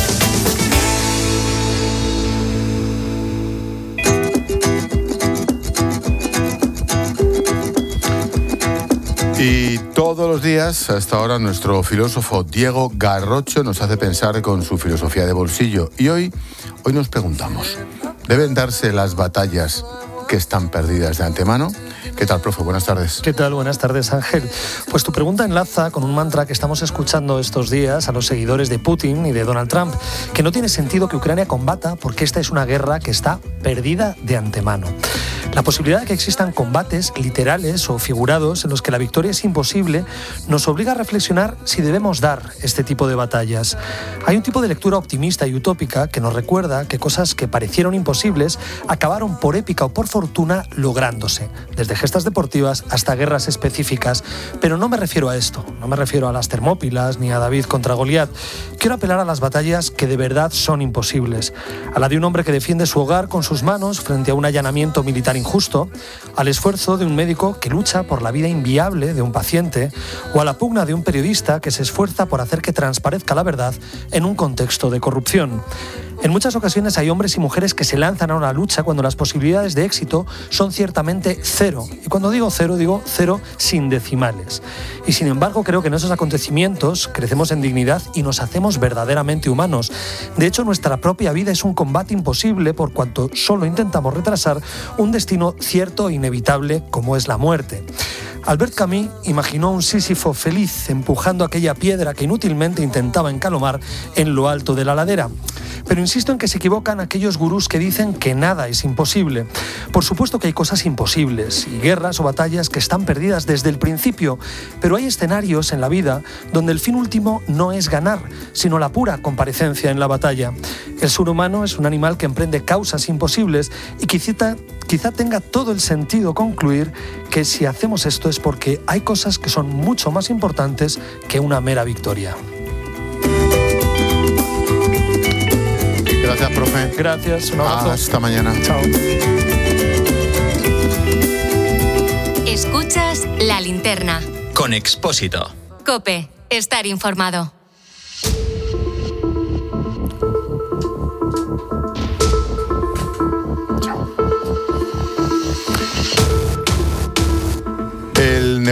Y todos los días, hasta ahora, nuestro filósofo Diego Garrocho nos hace pensar con su filosofía de bolsillo. Y hoy, hoy nos preguntamos, ¿deben darse las batallas que están perdidas de antemano? ¿Qué tal, profe? Buenas tardes. ¿Qué tal? Buenas tardes, Ángel. Pues tu pregunta enlaza con un mantra que estamos escuchando estos días a los seguidores de Putin y de Donald Trump, que no tiene sentido que Ucrania combata porque esta es una guerra que está perdida de antemano. La posibilidad de que existan combates literales o figurados en los que la victoria es imposible nos obliga a reflexionar si debemos dar este tipo de batallas. Hay un tipo de lectura optimista y utópica que nos recuerda que cosas que parecieron imposibles acabaron por épica o por fortuna lográndose, desde gestas deportivas hasta guerras específicas. Pero no me refiero a esto, no me refiero a las Termópilas ni a David contra Goliat. Quiero apelar a las batallas que de verdad son imposibles, a la de un hombre que defiende su hogar con sus manos frente a un allanamiento militar injusto, al esfuerzo de un médico que lucha por la vida inviable de un paciente o a la pugna de un periodista que se esfuerza por hacer que transparezca la verdad en un contexto de corrupción. En muchas ocasiones hay hombres y mujeres que se lanzan a una lucha cuando las posibilidades de éxito son ciertamente cero. Y cuando digo cero, digo cero sin decimales. Y sin embargo, creo que en esos acontecimientos crecemos en dignidad y nos hacemos verdaderamente humanos. De hecho, nuestra propia vida es un combate imposible por cuanto solo intentamos retrasar un destino cierto e inevitable como es la muerte. Albert Camus imaginó un Sísifo feliz empujando aquella piedra que inútilmente intentaba encalomar en lo alto de la ladera. Pero insisto en que se equivocan aquellos gurús que dicen que nada es imposible. Por supuesto que hay cosas imposibles y guerras o batallas que están perdidas desde el principio, pero hay escenarios en la vida donde el fin último no es ganar, sino la pura comparecencia en la batalla. El ser humano es un animal que emprende causas imposibles y quizá, quizá tenga todo el sentido concluir que si hacemos esto es porque hay cosas que son mucho más importantes que una mera victoria. Gracias, profe. Gracias, un abrazo. Hasta mañana. Chao. Escuchas La Linterna. Con Expósito. COPE. Estar informado.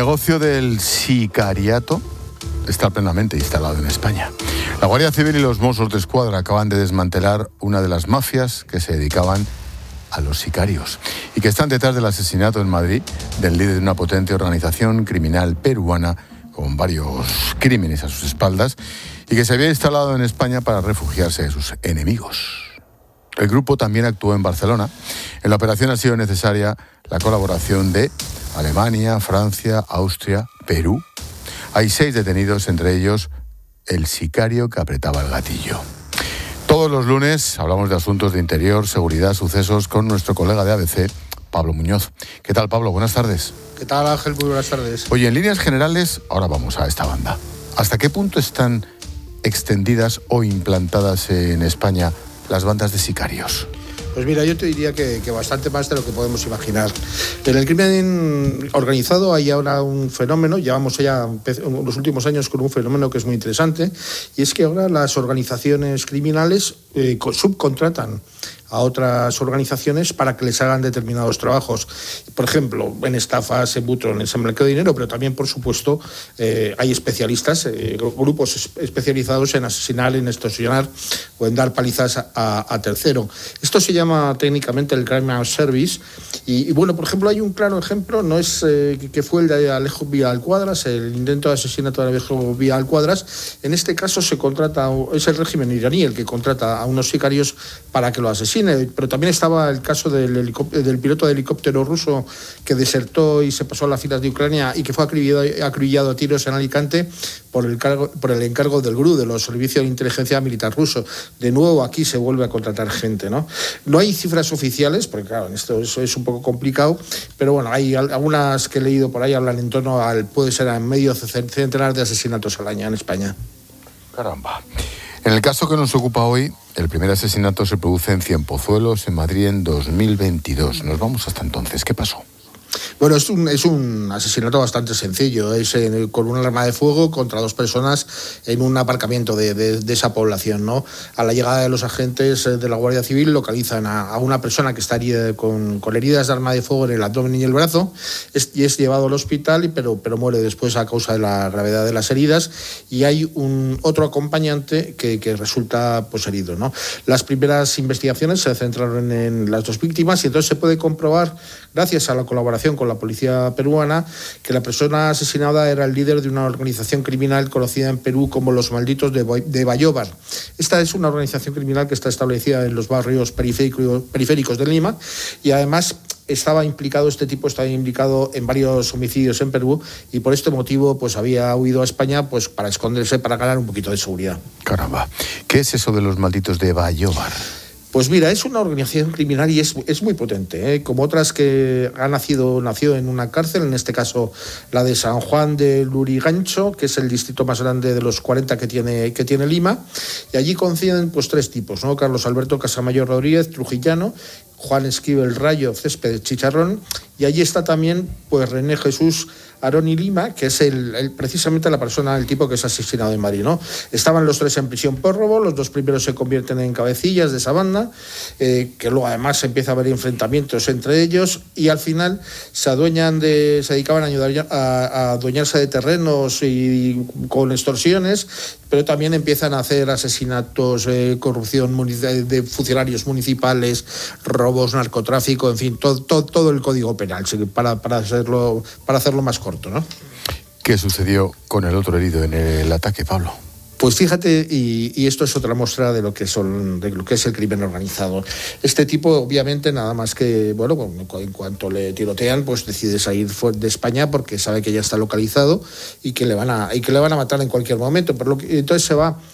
negocio del sicariato está plenamente instalado en España. La Guardia Civil y los Mossos de Escuadra acaban de desmantelar una de las mafias que se dedicaban a los sicarios y que están detrás del asesinato en Madrid del líder de una potente organización criminal peruana con varios crímenes a sus espaldas y que se había instalado en España para refugiarse de sus enemigos. El grupo también actuó en Barcelona. En la operación ha sido necesaria la colaboración de Alemania, Francia, Austria, Perú. Hay seis detenidos, entre ellos el sicario que apretaba el gatillo. Todos los lunes hablamos de asuntos de interior, seguridad, sucesos con nuestro colega de A B C, Pablo Muñoz. ¿Qué tal, Pablo? Buenas tardes. ¿Qué tal, Ángel? Muy buenas tardes. Oye, en líneas generales, ahora vamos a esta banda. ¿Hasta qué punto están extendidas o implantadas en España las bandas de sicarios? Pues mira, yo te diría que, que bastante más de lo que podemos imaginar. En el crimen organizado hay ahora un fenómeno, llevamos ya en los últimos años con un fenómeno que es muy interesante, y es que ahora las organizaciones criminales eh, subcontratan a otras organizaciones para que les hagan determinados trabajos. Por ejemplo, en estafas, en butrones, en blanqueo de dinero, pero también, por supuesto, eh, hay especialistas, eh, grupos especializados en asesinar, en extorsionar o en dar palizas a, a tercero. Esto se llama técnicamente el crime as service y, y, bueno, por ejemplo, hay un claro ejemplo, no es eh, que fue el de Alejo Vidal Cuadras, el intento de asesinato de Alejo Vidal Cuadras. En este caso se contrata, es el régimen iraní el que contrata a unos sicarios para que lo asesinen. Pero también estaba el caso del, del piloto de helicóptero ruso que desertó y se pasó a las filas de Ucrania y que fue acribillado, acribillado a tiros en Alicante por el, cargo, por el encargo del G R U, de los servicios de inteligencia militar ruso. De nuevo aquí se vuelve a contratar gente, ¿no? No hay cifras oficiales, porque claro, esto eso es un poco complicado, pero bueno, hay algunas que he leído por ahí, hablan en torno al, puede ser a medio centenar de asesinatos al año en España. Caramba. En el caso que nos ocupa hoy, el primer asesinato se produce en Cienpozuelos, en Madrid, en dos mil veintidós. Nos vamos hasta entonces. ¿Qué pasó? Bueno, es un, es un asesinato bastante sencillo. Es eh, con un arma de fuego contra dos personas en un aparcamiento de, de, de esa población, ¿no? A la llegada de los agentes de la Guardia Civil localizan a, a una persona que está herida con, con heridas de arma de fuego en el abdomen y el brazo es, y es llevado al hospital, pero, pero muere después a causa de la gravedad de las heridas, y hay un otro acompañante que, que resulta pues, herido, ¿no? Las primeras investigaciones se centraron en las dos víctimas y entonces se puede comprobar, gracias a la colaboración con la policía peruana, que la persona asesinada era el líder de una organización criminal conocida en Perú como los Malditos de, de Bayóvar. Esta es una organización criminal que está establecida en los barrios periféricos, periféricos de Lima, y además estaba implicado, este tipo estaba implicado en varios homicidios en Perú, y por este motivo pues había huido a España pues para esconderse, para ganar un poquito de seguridad. Caramba, ¿qué es eso de los Malditos de Bayóvar? Pues mira, es una organización criminal y es, es muy potente, ¿eh? Como otras que ha nacido, nació en una cárcel, en este caso la de San Juan de Lurigancho, que es el distrito más grande de los cuarenta que tiene, que tiene Lima, y allí coinciden pues tres tipos, ¿no? Carlos Alberto Casamayor Rodríguez, trujillano, Juan Esquivel Rayo Céspedes Chicharrón, y allí está también pues René Jesús Aroni Lima, que es el, el, precisamente la persona, el tipo que es asesinado en Madrid, ¿no? Estaban los tres en prisión por robo, los dos primeros se convierten en cabecillas de esa banda, eh, que luego además se empieza a haber enfrentamientos entre ellos, y al final se adueñan de, se dedicaban a ayudar a, a adueñarse de terrenos y con extorsiones, pero también empiezan a hacer asesinatos, eh, corrupción de funcionarios municipales, robos, narcotráfico, en fin, todo, todo, todo el código penal, para, para, hacerlo, para hacerlo más corto, ¿no? ¿Qué sucedió con el otro herido en el ataque, Pablo? Pues fíjate, y, y esto es otra muestra de lo que son, de lo que es el crimen organizado. Este tipo, obviamente, nada más que, bueno, en cuanto le tirotean, pues decide salir de España porque sabe que ya está localizado y que le van a, y que le van a matar en cualquier momento. Pero lo que, entonces se va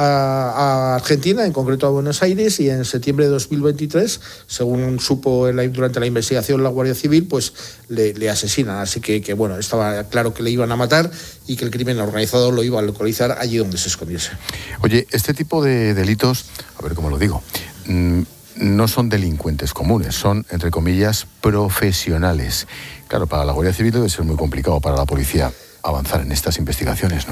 a Argentina, en concreto a Buenos Aires, y en septiembre de dos mil veintitrés, según supo la, durante la investigación la Guardia Civil, pues le, le asesinan. Así que, que, bueno, estaba claro que le iban a matar y que el crimen organizado lo iba a localizar allí donde se escondiese. Oye, este tipo de delitos, a ver cómo lo digo, mmm, no son delincuentes comunes, son, entre comillas, profesionales. Claro, para la Guardia Civil debe ser muy complicado para la policía avanzar en estas investigaciones, ¿no?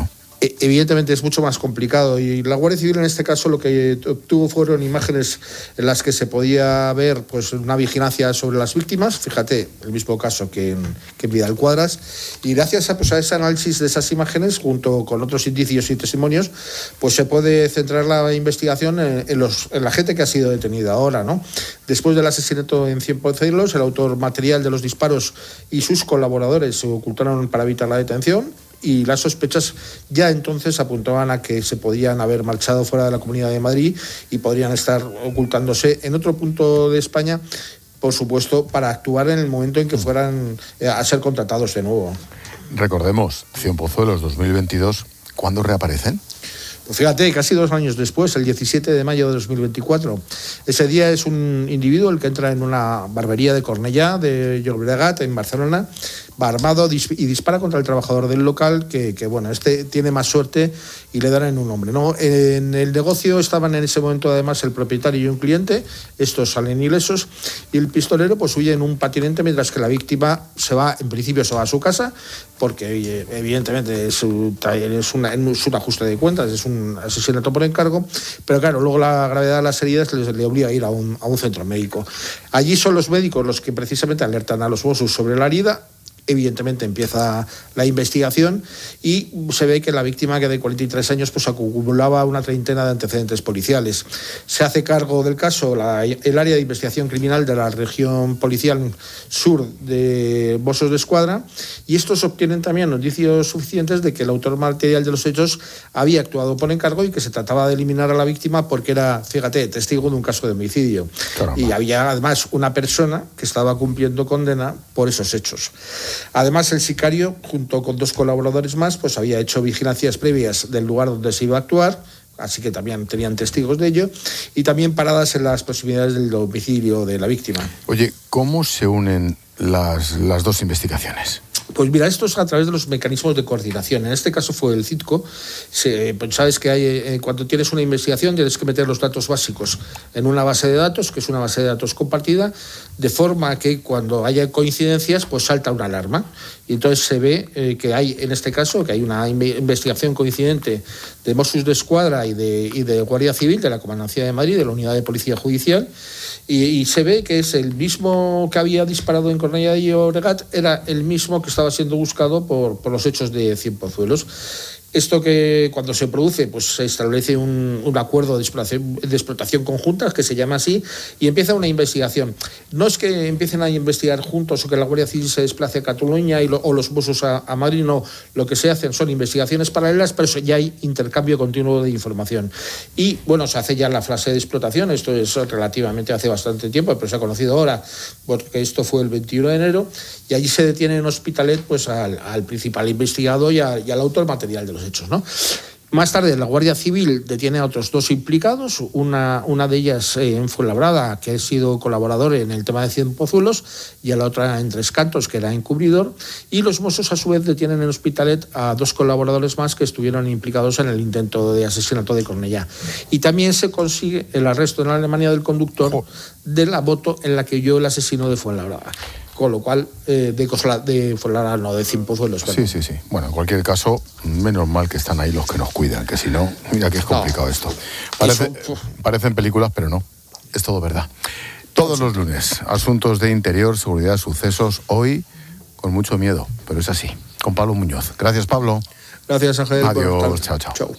evidentemente es mucho más complicado y la Guardia Civil en este caso lo que obtuvo fueron imágenes en las que se podía ver pues una vigilancia sobre las víctimas, fíjate, el mismo caso que en, que en Vidal-Quadras, y gracias a, pues, a ese análisis de esas imágenes junto con otros indicios y testimonios pues se puede centrar la investigación en, en, los, en la gente que ha sido detenida ahora, ¿no? Después del asesinato en Cienpozuelos, el autor material de los disparos y sus colaboradores se ocultaron para evitar la detención y las sospechas ya entonces apuntaban a que se podían haber marchado fuera de la Comunidad de Madrid y podrían estar ocultándose en otro punto de España, por supuesto, para actuar en el momento en que fueran a ser contratados de nuevo. Recordemos, Cienpozuelos dos mil veintidós, ¿cuándo reaparecen? Pues fíjate, casi dos años después, el diecisiete de mayo de dos mil veinticuatro. Ese día es un individuo el que entra en una barbería de Cornellá, de Llobregat, en Barcelona, va armado y dispara contra el trabajador del local, que, que bueno, este tiene más suerte y le dan en un hombre, ¿no? En el negocio estaban en ese momento además el propietario y un cliente, estos salen ilesos, y el pistolero pues huye en un patinete mientras que la víctima se va, en principio se va a su casa, porque evidentemente es un, es una, es un ajuste de cuentas, es un asesinato por encargo, pero claro, luego la gravedad de las heridas le, le obliga a ir a un, a un centro médico. Allí son los médicos los que precisamente alertan a los Mossos sobre la herida. Evidentemente empieza la investigación y se ve que la víctima, que de cuarenta y tres años, pues acumulaba una treintena de antecedentes policiales. Se hace cargo del caso la, el área de investigación criminal de la región policial sur de Mossos d'Esquadra, y estos obtienen también indicios suficientes de que el autor material de los hechos había actuado por encargo y que se trataba de eliminar a la víctima porque era, fíjate, testigo de un caso de homicidio. Caramba. Y había además una persona que estaba cumpliendo condena por esos hechos. Además, el sicario, junto con dos colaboradores más, pues había hecho vigilancias previas del lugar donde se iba a actuar, así que también tenían testigos de ello, y también paradas en las proximidades del domicilio de la víctima. Oye, ¿cómo se unen las, las dos investigaciones? Pues mira, esto es a través de los mecanismos de coordinación. En este caso fue el CITCO. Se, pues sabes que hay, eh, cuando tienes una investigación tienes que meter los datos básicos en una base de datos, que es una base de datos compartida, de forma que cuando haya coincidencias, pues salta una alarma. Y entonces se ve eh, que hay, en este caso, que hay una investigación coincidente de Mossos d'Esquadra y de, y de Guardia Civil, de la Comandancia de Madrid, de la Unidad de Policía Judicial, y, y se ve que es el mismo que había disparado en Cornellá de Llobregat, era el mismo que estaba siendo buscado por, por los hechos de Cienpozuelos. Esto que cuando se produce, pues se establece un, un acuerdo de explotación, de explotación conjunta, que se llama así, y empieza una investigación. No es que empiecen a investigar juntos o que la Guardia Civil se desplace a Cataluña y lo, o los Mossos a, a Madrid, no. Lo que se hacen son investigaciones paralelas, pero ya hay intercambio continuo de información. Y bueno, se hace ya la fase de explotación, esto es relativamente hace bastante tiempo, pero se ha conocido ahora, porque esto fue el veintiuno de enero, y allí se detiene en Hospitalet pues al, al principal investigado y, a, y al autor material de los hechos, ¿no? Más tarde, la Guardia Civil detiene a otros dos implicados, una, una de ellas eh, en Fuenlabrada, que ha sido colaborador en el tema de Cienpozuelos, y a la otra en Tres Cantos, que era encubridor, y los Mossos a su vez detienen en Hospitalet a dos colaboradores más que estuvieron implicados en el intento de asesinato de Cornellá. Y también se consigue el arresto en Alemania del conductor oh. de la moto en la que huyó el asesino de Fuenlabrada. Con lo cual, eh, de, de Fuenlabrada, no, de Cienpozuelos. Sí, sí, sí. Bueno, en cualquier caso, menos mal que están ahí los que nos cuidan, que si no, mira que es complicado no. esto. Parece, Eso, parecen películas, pero no. Es todo verdad. Todos los lunes, asuntos de interior, seguridad, sucesos. Hoy, con mucho miedo, pero es así. Con Pablo Muñoz. Gracias, Pablo. Gracias, Ángel. Adiós, chao, chao. Chao.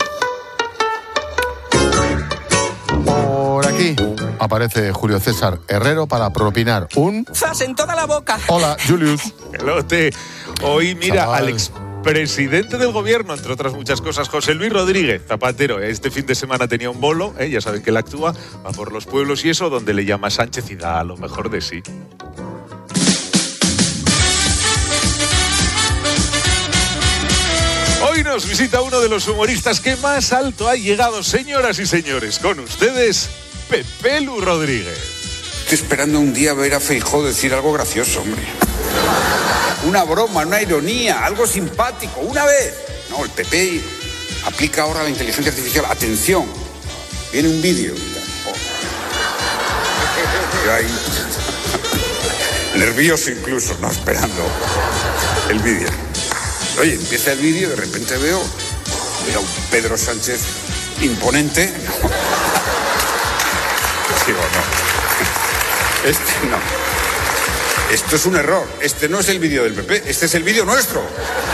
Por aquí aparece Julio César Herrero para propinar un... ¡Zas en toda la boca! Hola, Julius. Elote. Hoy mira Chaval. al expresidente del gobierno, entre otras muchas cosas, José Luis Rodríguez Zapatero. Este fin de semana tenía un bolo, ¿eh? Ya saben que él actúa, va por los pueblos y eso, donde le llama a Sánchez y da lo mejor de sí. Hoy nos visita uno de los humoristas que más alto ha llegado, señoras y señores. Con ustedes, Pepe Lu Rodríguez. Estoy esperando un día ver a Feijóo decir algo gracioso, hombre. Una broma, una ironía, algo simpático, una vez. No, el P P aplica ahora la inteligencia artificial. Atención, viene un vídeo. Oh. Yo ahí, nervioso incluso, no esperando el vídeo. Oye, empieza el vídeo y de repente veo Era un Pedro Sánchez imponente. Digo, no. Este no. Esto es un error. Este no es el vídeo del P P, este es el vídeo nuestro.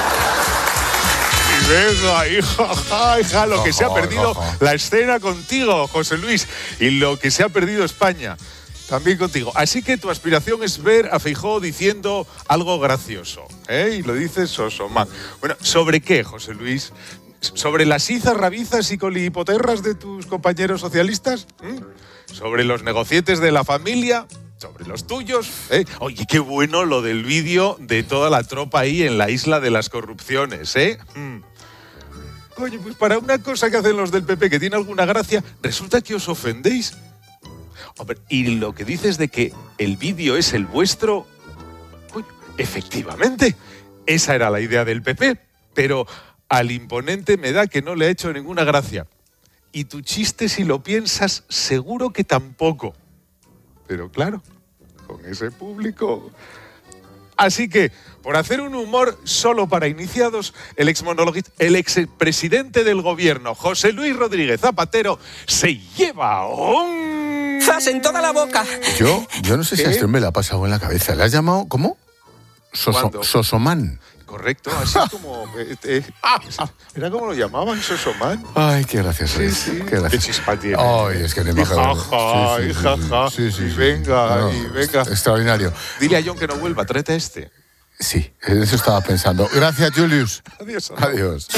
Y venga, hija, hija, hija, lo que se ha perdido la escena contigo, José Luis, y lo que se ha perdido España. También contigo. Así que tu aspiración es ver a Feijóo diciendo algo gracioso, ¿eh? Y lo dices sosomán. Bueno, ¿sobre qué, José Luis? ¿Sobre las izas, rabizas y colipoterras de tus compañeros socialistas? ¿Mm? ¿Sobre los negocietes de la familia? ¿Sobre los tuyos? ¿Eh? Oye, qué bueno lo del vídeo de toda la tropa ahí en la isla de las corrupciones, ¿eh? Mm. Coño, pues para una cosa que hacen los del P P que tiene alguna gracia, resulta que os ofendéis. Hombre, y lo que dices de que el vídeo es el vuestro, uy, efectivamente, esa era la idea del P P, pero al imponente me da que no le ha hecho ninguna gracia. Y tu chiste, si lo piensas, seguro que tampoco. Pero claro, con ese público. Así que, por hacer un humor solo para iniciados, el exmonologuista, el expresidente del gobierno, José Luis Rodríguez Zapatero, se lleva un... ¡Zas en toda la boca! Yo, yo no sé si a este hombre le ha pasado en la cabeza. ¿Le has llamado, cómo? Soso, sosomán. Correcto, así como... Eh, eh, ah, ¿Era como lo llamaban, sosomán? Ay, qué gracioso sí, es. Sí. Qué, qué chispa tiene. Ay, es que no me jaja, sí, sí, sí, jaja, sí, sí, y venga, no, y venga. Extraordinario. Dile a John que no vuelva, tráete a este. Sí, eso estaba pensando. Gracias, Julius. Adiós. Adiós.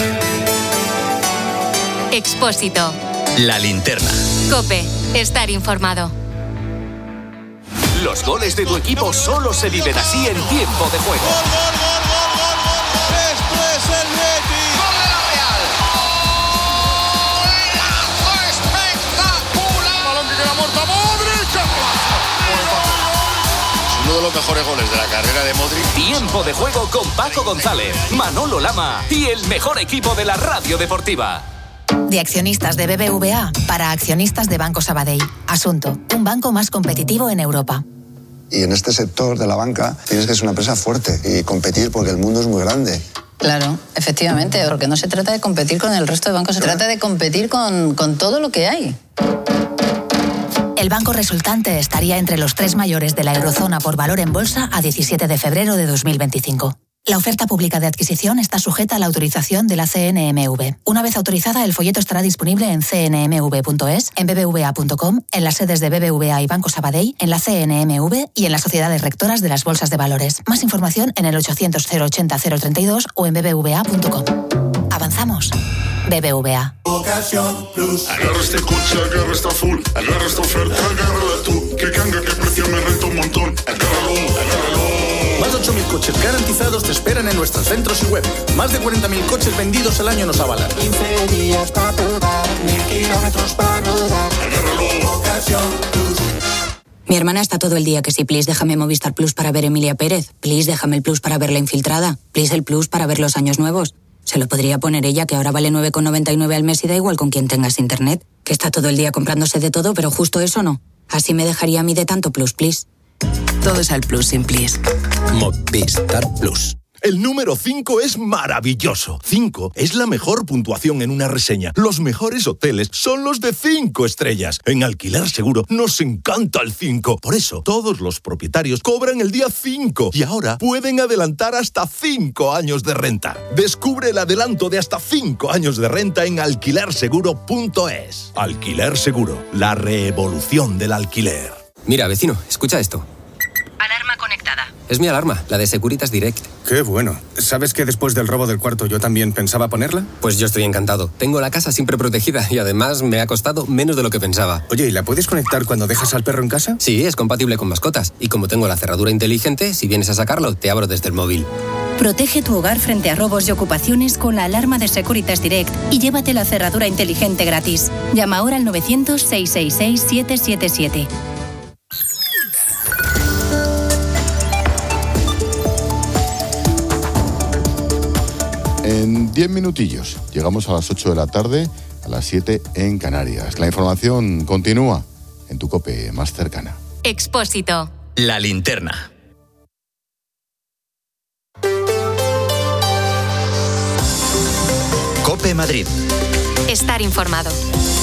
Expósito. La linterna. COPE. Estar informado. Los goles de tu equipo solo se viven así en tiempo de juego. ¡Gol, gol, gol, gol, gol, gol! ¡Esto es el Betis! ¡Gol de la Real! ¡Golazo espectacular! ¡Balón que queda muerto! ¡Modric! Uno de los mejores goles de la carrera de Modric. Tiempo de juego con Paco González, Manolo Lama y el mejor equipo de la radio deportiva. De accionistas de B B V A para accionistas de Banco Sabadell. Asunto: un banco más competitivo en Europa. Y en este sector de la banca tienes que ser una empresa fuerte y competir porque el mundo es muy grande. Claro, efectivamente, porque no se trata de competir con el resto de bancos, se trata de competir con, con todo lo que hay. El banco resultante estaría entre los tres mayores de la eurozona por valor en bolsa a diecisiete de febrero de dos mil veinticinco. La oferta pública de adquisición está sujeta a la autorización de la C N M V. Una vez autorizada, el folleto estará disponible en c n m v punto es, en b b v a punto com, en las sedes de B B V A y Banco Sabadell, en la C N M V y en las sociedades rectoras de las bolsas de valores. Más información en el ochocientos cero ochenta cero treinta y dos o en b b v a punto com. Avanzamos. B B V A. Ocasión Plus. Agarra este coche, agarra esta full. Agarra esta oferta, agárrala tú. Que canga, que precio me renta un montón. Agárralo, agárralo. Más de ocho mil coches garantizados te esperan en nuestros centros y web. Más de cuarenta mil coches vendidos al año nos avalan. quince días para probar, mil kilómetros para rodar. Agárralo. Ocasión Plus. Mi hermana está todo el día que si please déjame Movistar Plus para ver Emilia Pérez, please déjame el Plus para ver La Infiltrada, please el Plus para ver Los Años Nuevos. Se lo podría poner ella, que ahora vale nueve con noventa y nueve al mes y da igual con quien tengas internet, que está todo el día comprándose de todo, pero justo eso no. Así me dejaría a mí de tanto Plus, please. Todo es al Plus sin please. Movistar Plus. El número cinco es maravilloso. cinco es la mejor puntuación en una reseña. Los mejores hoteles son los de cinco estrellas. En Alquiler Seguro nos encanta el cinco. Por eso, todos los propietarios cobran el día cinco y ahora pueden adelantar hasta cinco años de renta. Descubre el adelanto de hasta cinco años de renta en alquiler seguro punto es. Alquiler Seguro, la revolución del alquiler. Mira, vecino, escucha esto. Alarma conectada. Es mi alarma, la de Securitas Direct. Qué bueno. ¿Sabes que después del robo del cuarto yo también pensaba ponerla? Pues yo estoy encantado. Tengo la casa siempre protegida y además me ha costado menos de lo que pensaba. Oye, ¿y la puedes conectar cuando dejas al perro en casa? Sí, es compatible con mascotas. Y como tengo la cerradura inteligente, si vienes a sacarlo, te abro desde el móvil. Protege tu hogar frente a robos y ocupaciones con la alarma de Securitas Direct y llévate la cerradura inteligente gratis. Llama ahora al novecientos, seiscientos sesenta y seis, siete siete siete. En diez minutillos llegamos a las ocho de la tarde, a las siete en Canarias. La información continúa en tu COPE más cercana. Expósito. La linterna. COPE Madrid. Estar informado.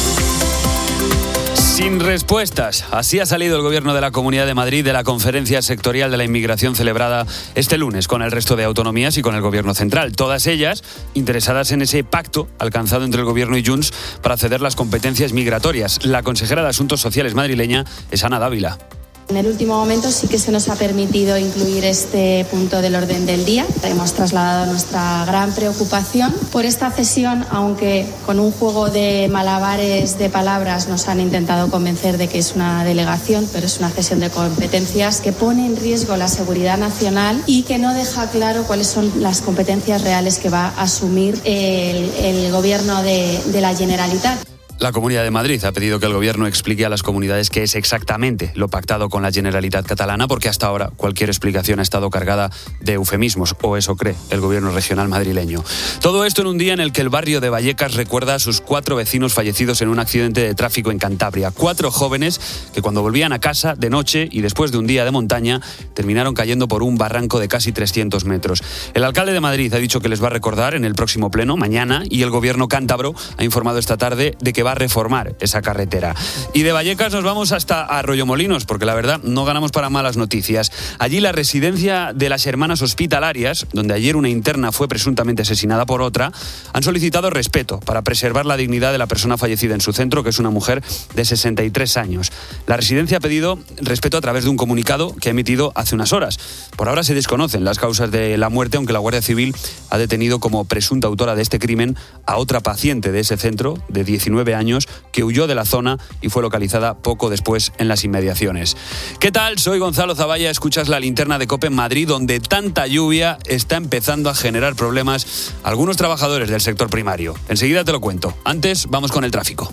Sin respuestas. Así ha salido el Gobierno de la Comunidad de Madrid de la conferencia sectorial de la inmigración celebrada este lunes con el resto de autonomías y con el Gobierno central. Todas ellas interesadas en ese pacto alcanzado entre el Gobierno y Junts para ceder las competencias migratorias. La consejera de Asuntos Sociales madrileña es Ana Dávila. En el último momento sí que se nos ha permitido incluir este punto del orden del día. Hemos trasladado nuestra gran preocupación por esta cesión, aunque con un juego de malabares de palabras nos han intentado convencer de que es una delegación, pero es una cesión de competencias que pone en riesgo la seguridad nacional y que no deja claro cuáles son las competencias reales que va a asumir el, el Gobierno de, de la Generalitat. La Comunidad de Madrid ha pedido que el Gobierno explique a las comunidades qué es exactamente lo pactado con la Generalitat catalana, porque hasta ahora cualquier explicación ha estado cargada de eufemismos, o eso cree el Gobierno regional madrileño. Todo esto en un día en el que el barrio de Vallecas recuerda a sus cuatro vecinos fallecidos en un accidente de tráfico en Cantabria. Cuatro jóvenes que cuando volvían a casa de noche y después de un día de montaña terminaron cayendo por un barranco de casi trescientos metros. El alcalde de Madrid ha dicho que les va a recordar en el próximo pleno, mañana, y el Gobierno cántabro ha informado esta tarde de que va a reformar esa carretera. Y de Vallecas nos vamos hasta Arroyomolinos, porque la verdad no ganamos para malas noticias. Allí la residencia de las Hermanas Hospitalarias, donde ayer una interna fue presuntamente asesinada por otra, han solicitado respeto para preservar la dignidad de la persona fallecida en su centro, que es una mujer de sesenta y tres años. La residencia ha pedido respeto a través de un comunicado que ha emitido hace unas horas. Por ahora se desconocen las causas de la muerte, aunque la Guardia Civil ha detenido como presunta autora de este crimen a otra paciente de ese centro, de diecinueve años, que huyó de la zona y fue localizada poco después en las inmediaciones. ¿Qué tal? Soy Gonzalo Zavalla, escuchas la linterna de COPE en Madrid, donde tanta lluvia está empezando a generar problemas a algunos trabajadores del sector primario. Enseguida te lo cuento. Antes, vamos con el tráfico.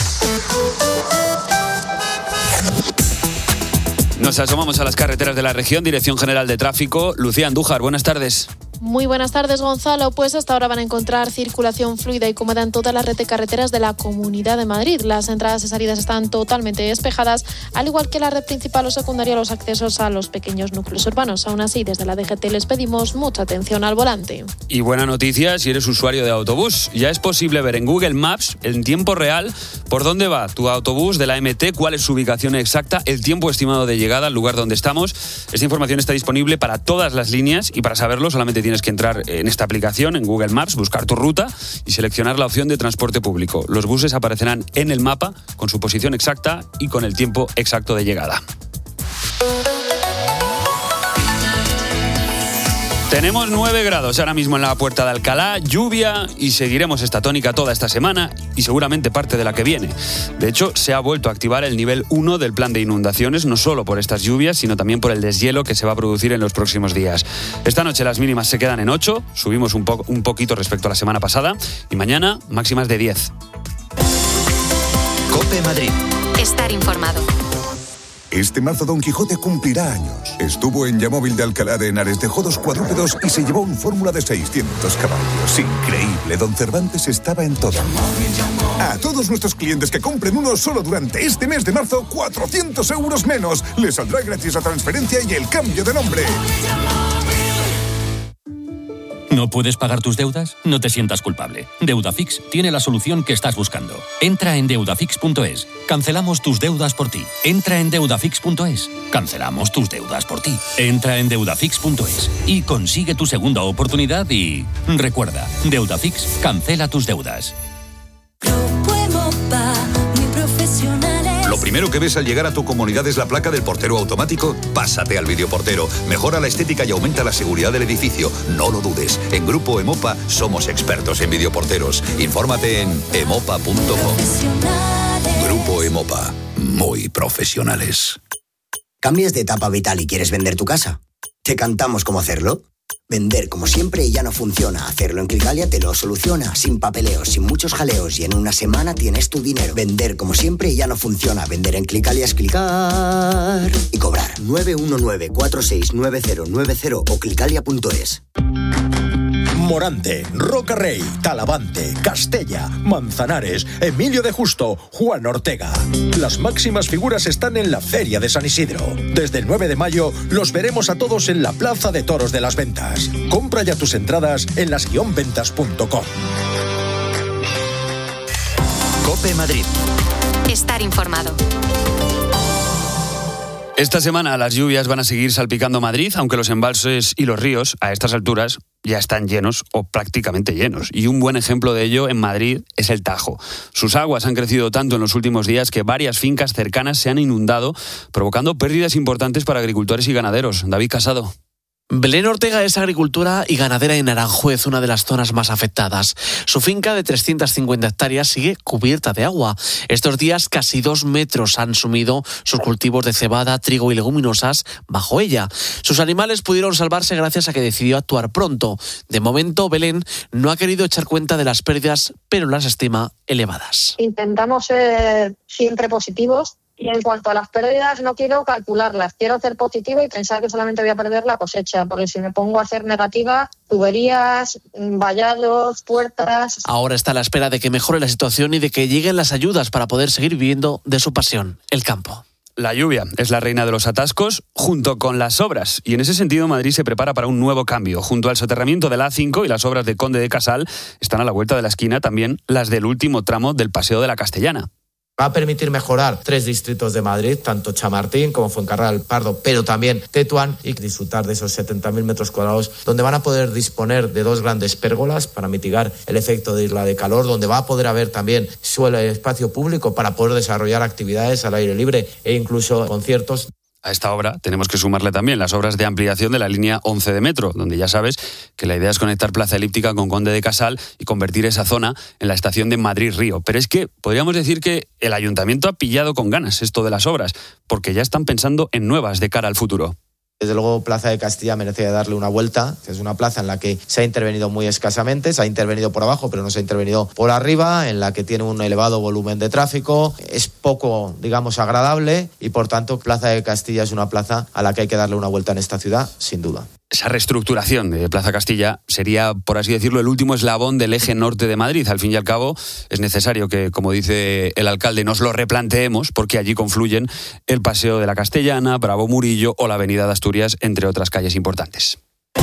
Nos asomamos a las carreteras de la región, Dirección General de Tráfico. Lucía Andújar, buenas tardes. Muy buenas tardes, Gonzalo. Pues hasta ahora van a encontrar circulación fluida y cómoda en toda la red de carreteras de la Comunidad de Madrid. Las entradas y salidas están totalmente despejadas, al igual que la red principal o secundaria, los accesos a los pequeños núcleos urbanos. Aún así, desde la D G T les pedimos mucha atención al volante. Y buena noticia si eres usuario de autobús. Ya es posible ver en Google Maps, en tiempo real, por dónde va tu autobús de la M T, cuál es su ubicación exacta, el tiempo estimado de llegada al lugar donde estamos. Esta información está disponible para todas las líneas y para saberlo solamente tienes que entrar en esta aplicación, en Google Maps, buscar tu ruta y seleccionar la opción de transporte público. Los buses aparecerán en el mapa con su posición exacta y con el tiempo exacto de llegada. Tenemos nueve grados ahora mismo en la Puerta de Alcalá, lluvia, y seguiremos esta tónica toda esta semana y seguramente parte de la que viene. De hecho, se ha vuelto a activar el nivel uno del plan de inundaciones, no solo por estas lluvias, sino también por el deshielo que se va a producir en los próximos días. Esta noche las mínimas se quedan en ocho, subimos un, po- un poquito respecto a la semana pasada, y mañana máximas de diez. COPE Madrid. Estar informado. Este marzo Don Quijote cumplirá años. Estuvo en Yamóvil de Alcalá de Henares, dejó dos cuadrúpedos y se llevó un Fórmula de seiscientos caballos. Increíble, Don Cervantes estaba en todo. A todos nuestros clientes que compren uno solo durante este mes de marzo, cuatrocientos euros menos. Les saldrá gratis la transferencia y el cambio de nombre. ¿No puedes pagar tus deudas? No te sientas culpable. Deudafix tiene la solución que estás buscando. Entra en deudafix punto es. Cancelamos tus deudas por ti. Entra en deudafix punto es. Cancelamos tus deudas por ti. Entra en deudafix punto es y consigue tu segunda oportunidad y... recuerda, Deudafix cancela tus deudas. Lo primero que ves al llegar a tu comunidad es la placa del portero automático. Pásate al videoportero. Mejora la estética y aumenta la seguridad del edificio. No lo dudes. En Grupo Emopa somos expertos en videoporteros. Infórmate en emopa punto com. Grupo Emopa. Muy profesionales. ¿Cambias de etapa vital y quieres vender tu casa? ¿Te cantamos cómo hacerlo? Vender como siempre y ya no funciona. Hacerlo en Clicalia te lo soluciona. Sin papeleos, sin muchos jaleos y en una semana tienes tu dinero. Vender como siempre y ya no funciona. Vender en Clicalia es clicar y cobrar. nueve uno nueve, cuatro seis nueve cero nueve cero o clicalia punto es. Morante, Roca Rey, Talavante, Castella, Manzanares, Emilio de Justo, Juan Ortega. Las máximas figuras están en la Feria de San Isidro. Desde el nueve de mayo los veremos a todos en la Plaza de Toros de las Ventas. Compra ya tus entradas en las guion ventas punto com. COPE Madrid. Estar informado. Esta semana las lluvias van a seguir salpicando Madrid, aunque los embalses y los ríos, a estas alturas, ya están llenos o prácticamente llenos. Y un buen ejemplo de ello en Madrid es el Tajo. Sus aguas han crecido tanto en los últimos días que varias fincas cercanas se han inundado, provocando pérdidas importantes para agricultores y ganaderos. David Casado. Belén Ortega es agricultora y ganadera en Aranjuez, una de las zonas más afectadas. Su finca de trescientas cincuenta hectáreas sigue cubierta de agua. Estos días casi dos metros han sumido sus cultivos de cebada, trigo y leguminosas bajo ella. Sus animales pudieron salvarse gracias a que decidió actuar pronto. De momento, Belén no ha querido echar cuenta de las pérdidas, pero las estima elevadas. Intentamos ser siempre positivos. Y en cuanto a las pérdidas, no quiero calcularlas, quiero ser positivo y pensar que solamente voy a perder la cosecha, porque si me pongo a hacer negativa, tuberías, vallados, puertas... Ahora está a la espera de que mejore la situación y de que lleguen las ayudas para poder seguir viviendo de su pasión, el campo. La lluvia es la reina de los atascos junto con las obras, y en ese sentido Madrid se prepara para un nuevo cambio. Junto al soterramiento de la A cinco y las obras de Conde de Casal están a la vuelta de la esquina también las del último tramo del Paseo de la Castellana. Va a permitir mejorar tres distritos de Madrid, tanto Chamartín como Fuencarral, Pardo, pero también Tetuán, y disfrutar de esos setenta mil metros cuadrados, donde van a poder disponer de dos grandes pérgolas para mitigar el efecto de isla de calor, donde va a poder haber también suelo y espacio público para poder desarrollar actividades al aire libre e incluso conciertos. A esta obra tenemos que sumarle también las obras de ampliación de la línea once de metro, donde ya sabes que la idea es conectar Plaza Elíptica con Conde de Casal y convertir esa zona en la estación de Madrid-Río. Pero es que podríamos decir que el ayuntamiento ha pillado con ganas esto de las obras, porque ya están pensando en nuevas de cara al futuro. Desde luego, Plaza de Castilla merece darle una vuelta. Es una plaza en la que se ha intervenido muy escasamente, se ha intervenido por abajo, pero no se ha intervenido por arriba, en la que tiene un elevado volumen de tráfico, es poco, digamos, agradable y, por tanto, Plaza de Castilla es una plaza a la que hay que darle una vuelta en esta ciudad, sin duda. Esa reestructuración de Plaza Castilla sería, por así decirlo, el último eslabón del eje norte de Madrid. Al fin y al cabo, es necesario que, como dice el alcalde, nos lo replanteemos, porque allí confluyen el Paseo de la Castellana, Bravo Murillo o la Avenida de Asturias, entre otras calles importantes.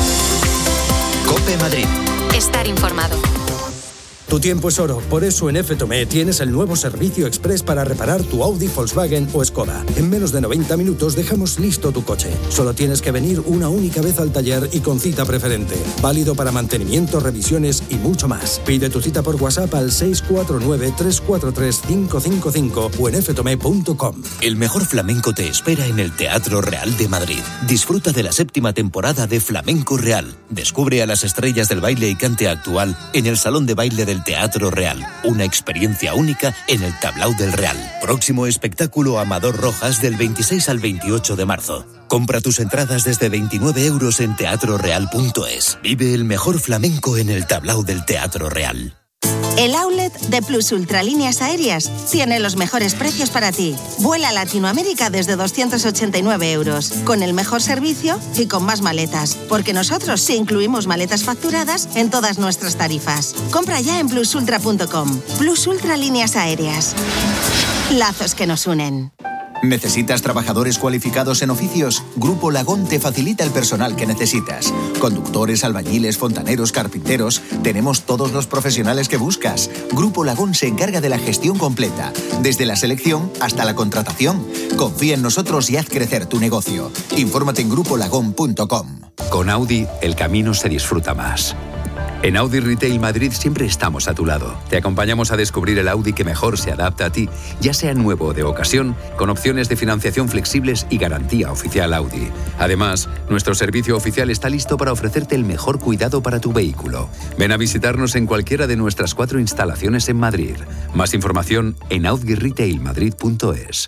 COPE Madrid. Estar informado. Tu tiempo es oro, por eso en F Tomé tienes el nuevo servicio express para reparar tu Audi, Volkswagen o Skoda. En menos de noventa minutos dejamos listo tu coche. Solo tienes que venir una única vez al taller y con cita preferente. Válido para mantenimiento, revisiones y mucho más. Pide tu cita por WhatsApp al seis cuatro nueve, tres cuatro tres, cinco cinco cinco o en f tomé punto com. El mejor flamenco te espera en el Teatro Real de Madrid. Disfruta de la séptima temporada de Flamenco Real. Descubre a las estrellas del baile y cante actual en el Salón de Baile del Teatro Real. Una experiencia única en el Tablao del Real. Próximo espectáculo Amador Rojas del veintiséis al veintiocho de marzo. Compra tus entradas desde veintinueve euros en teatro real punto es. Vive el mejor flamenco en el Tablao del Teatro Real. El outlet de Plus Ultralíneas Aéreas tiene los mejores precios para ti. Vuela a Latinoamérica desde doscientos ochenta y nueve euros, con el mejor servicio y con más maletas, porque nosotros sí incluimos maletas facturadas en todas nuestras tarifas. Compra ya en plus ultra punto com. Plus Ultralíneas Aéreas. Lazos que nos unen. ¿Necesitas trabajadores cualificados en oficios? Grupo Lagón te facilita el personal que necesitas. Conductores, albañiles, fontaneros, carpinteros. Tenemos todos los profesionales que buscas. Grupo Lagón se encarga de la gestión completa, desde la selección hasta la contratación. Confía en nosotros y haz crecer tu negocio. Infórmate en grupo lagón punto com. Con Audi, el camino se disfruta más. En Audi Retail Madrid siempre estamos a tu lado. Te acompañamos a descubrir el Audi que mejor se adapta a ti, ya sea nuevo o de ocasión, con opciones de financiación flexibles y garantía oficial Audi. Además, nuestro servicio oficial está listo para ofrecerte el mejor cuidado para tu vehículo. Ven a visitarnos en cualquiera de nuestras cuatro instalaciones en Madrid. Más información en audi retail madrid punto es.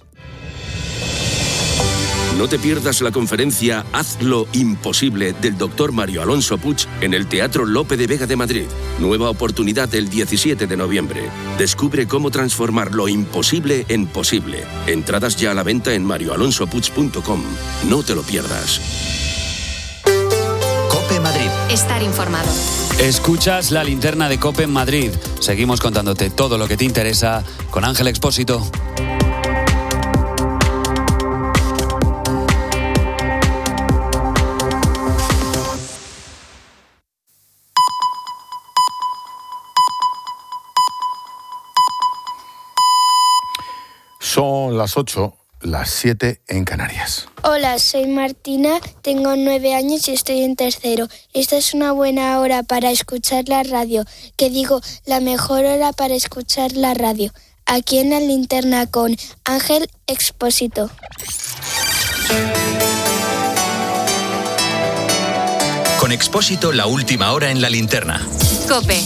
No te pierdas la conferencia Hazlo Imposible del doctor Mario Alonso Puig en el Teatro Lope de Vega de Madrid. Nueva oportunidad el diecisiete de noviembre. Descubre cómo transformar lo imposible en posible. Entradas ya a la venta en mario alonso puig punto com. No te lo pierdas. COPE Madrid. Estar informado. Escuchas la linterna de COPE en Madrid. Seguimos contándote todo lo que te interesa con Ángel Expósito. Son las ocho, las siete en Canarias. Hola, soy Martina, tengo nueve años y estoy en tercero. Esta es una buena hora para escuchar la radio, que digo, la mejor hora para escuchar la radio. Aquí en La Linterna con Ángel Expósito. Con Expósito, la última hora en La Linterna. COPE.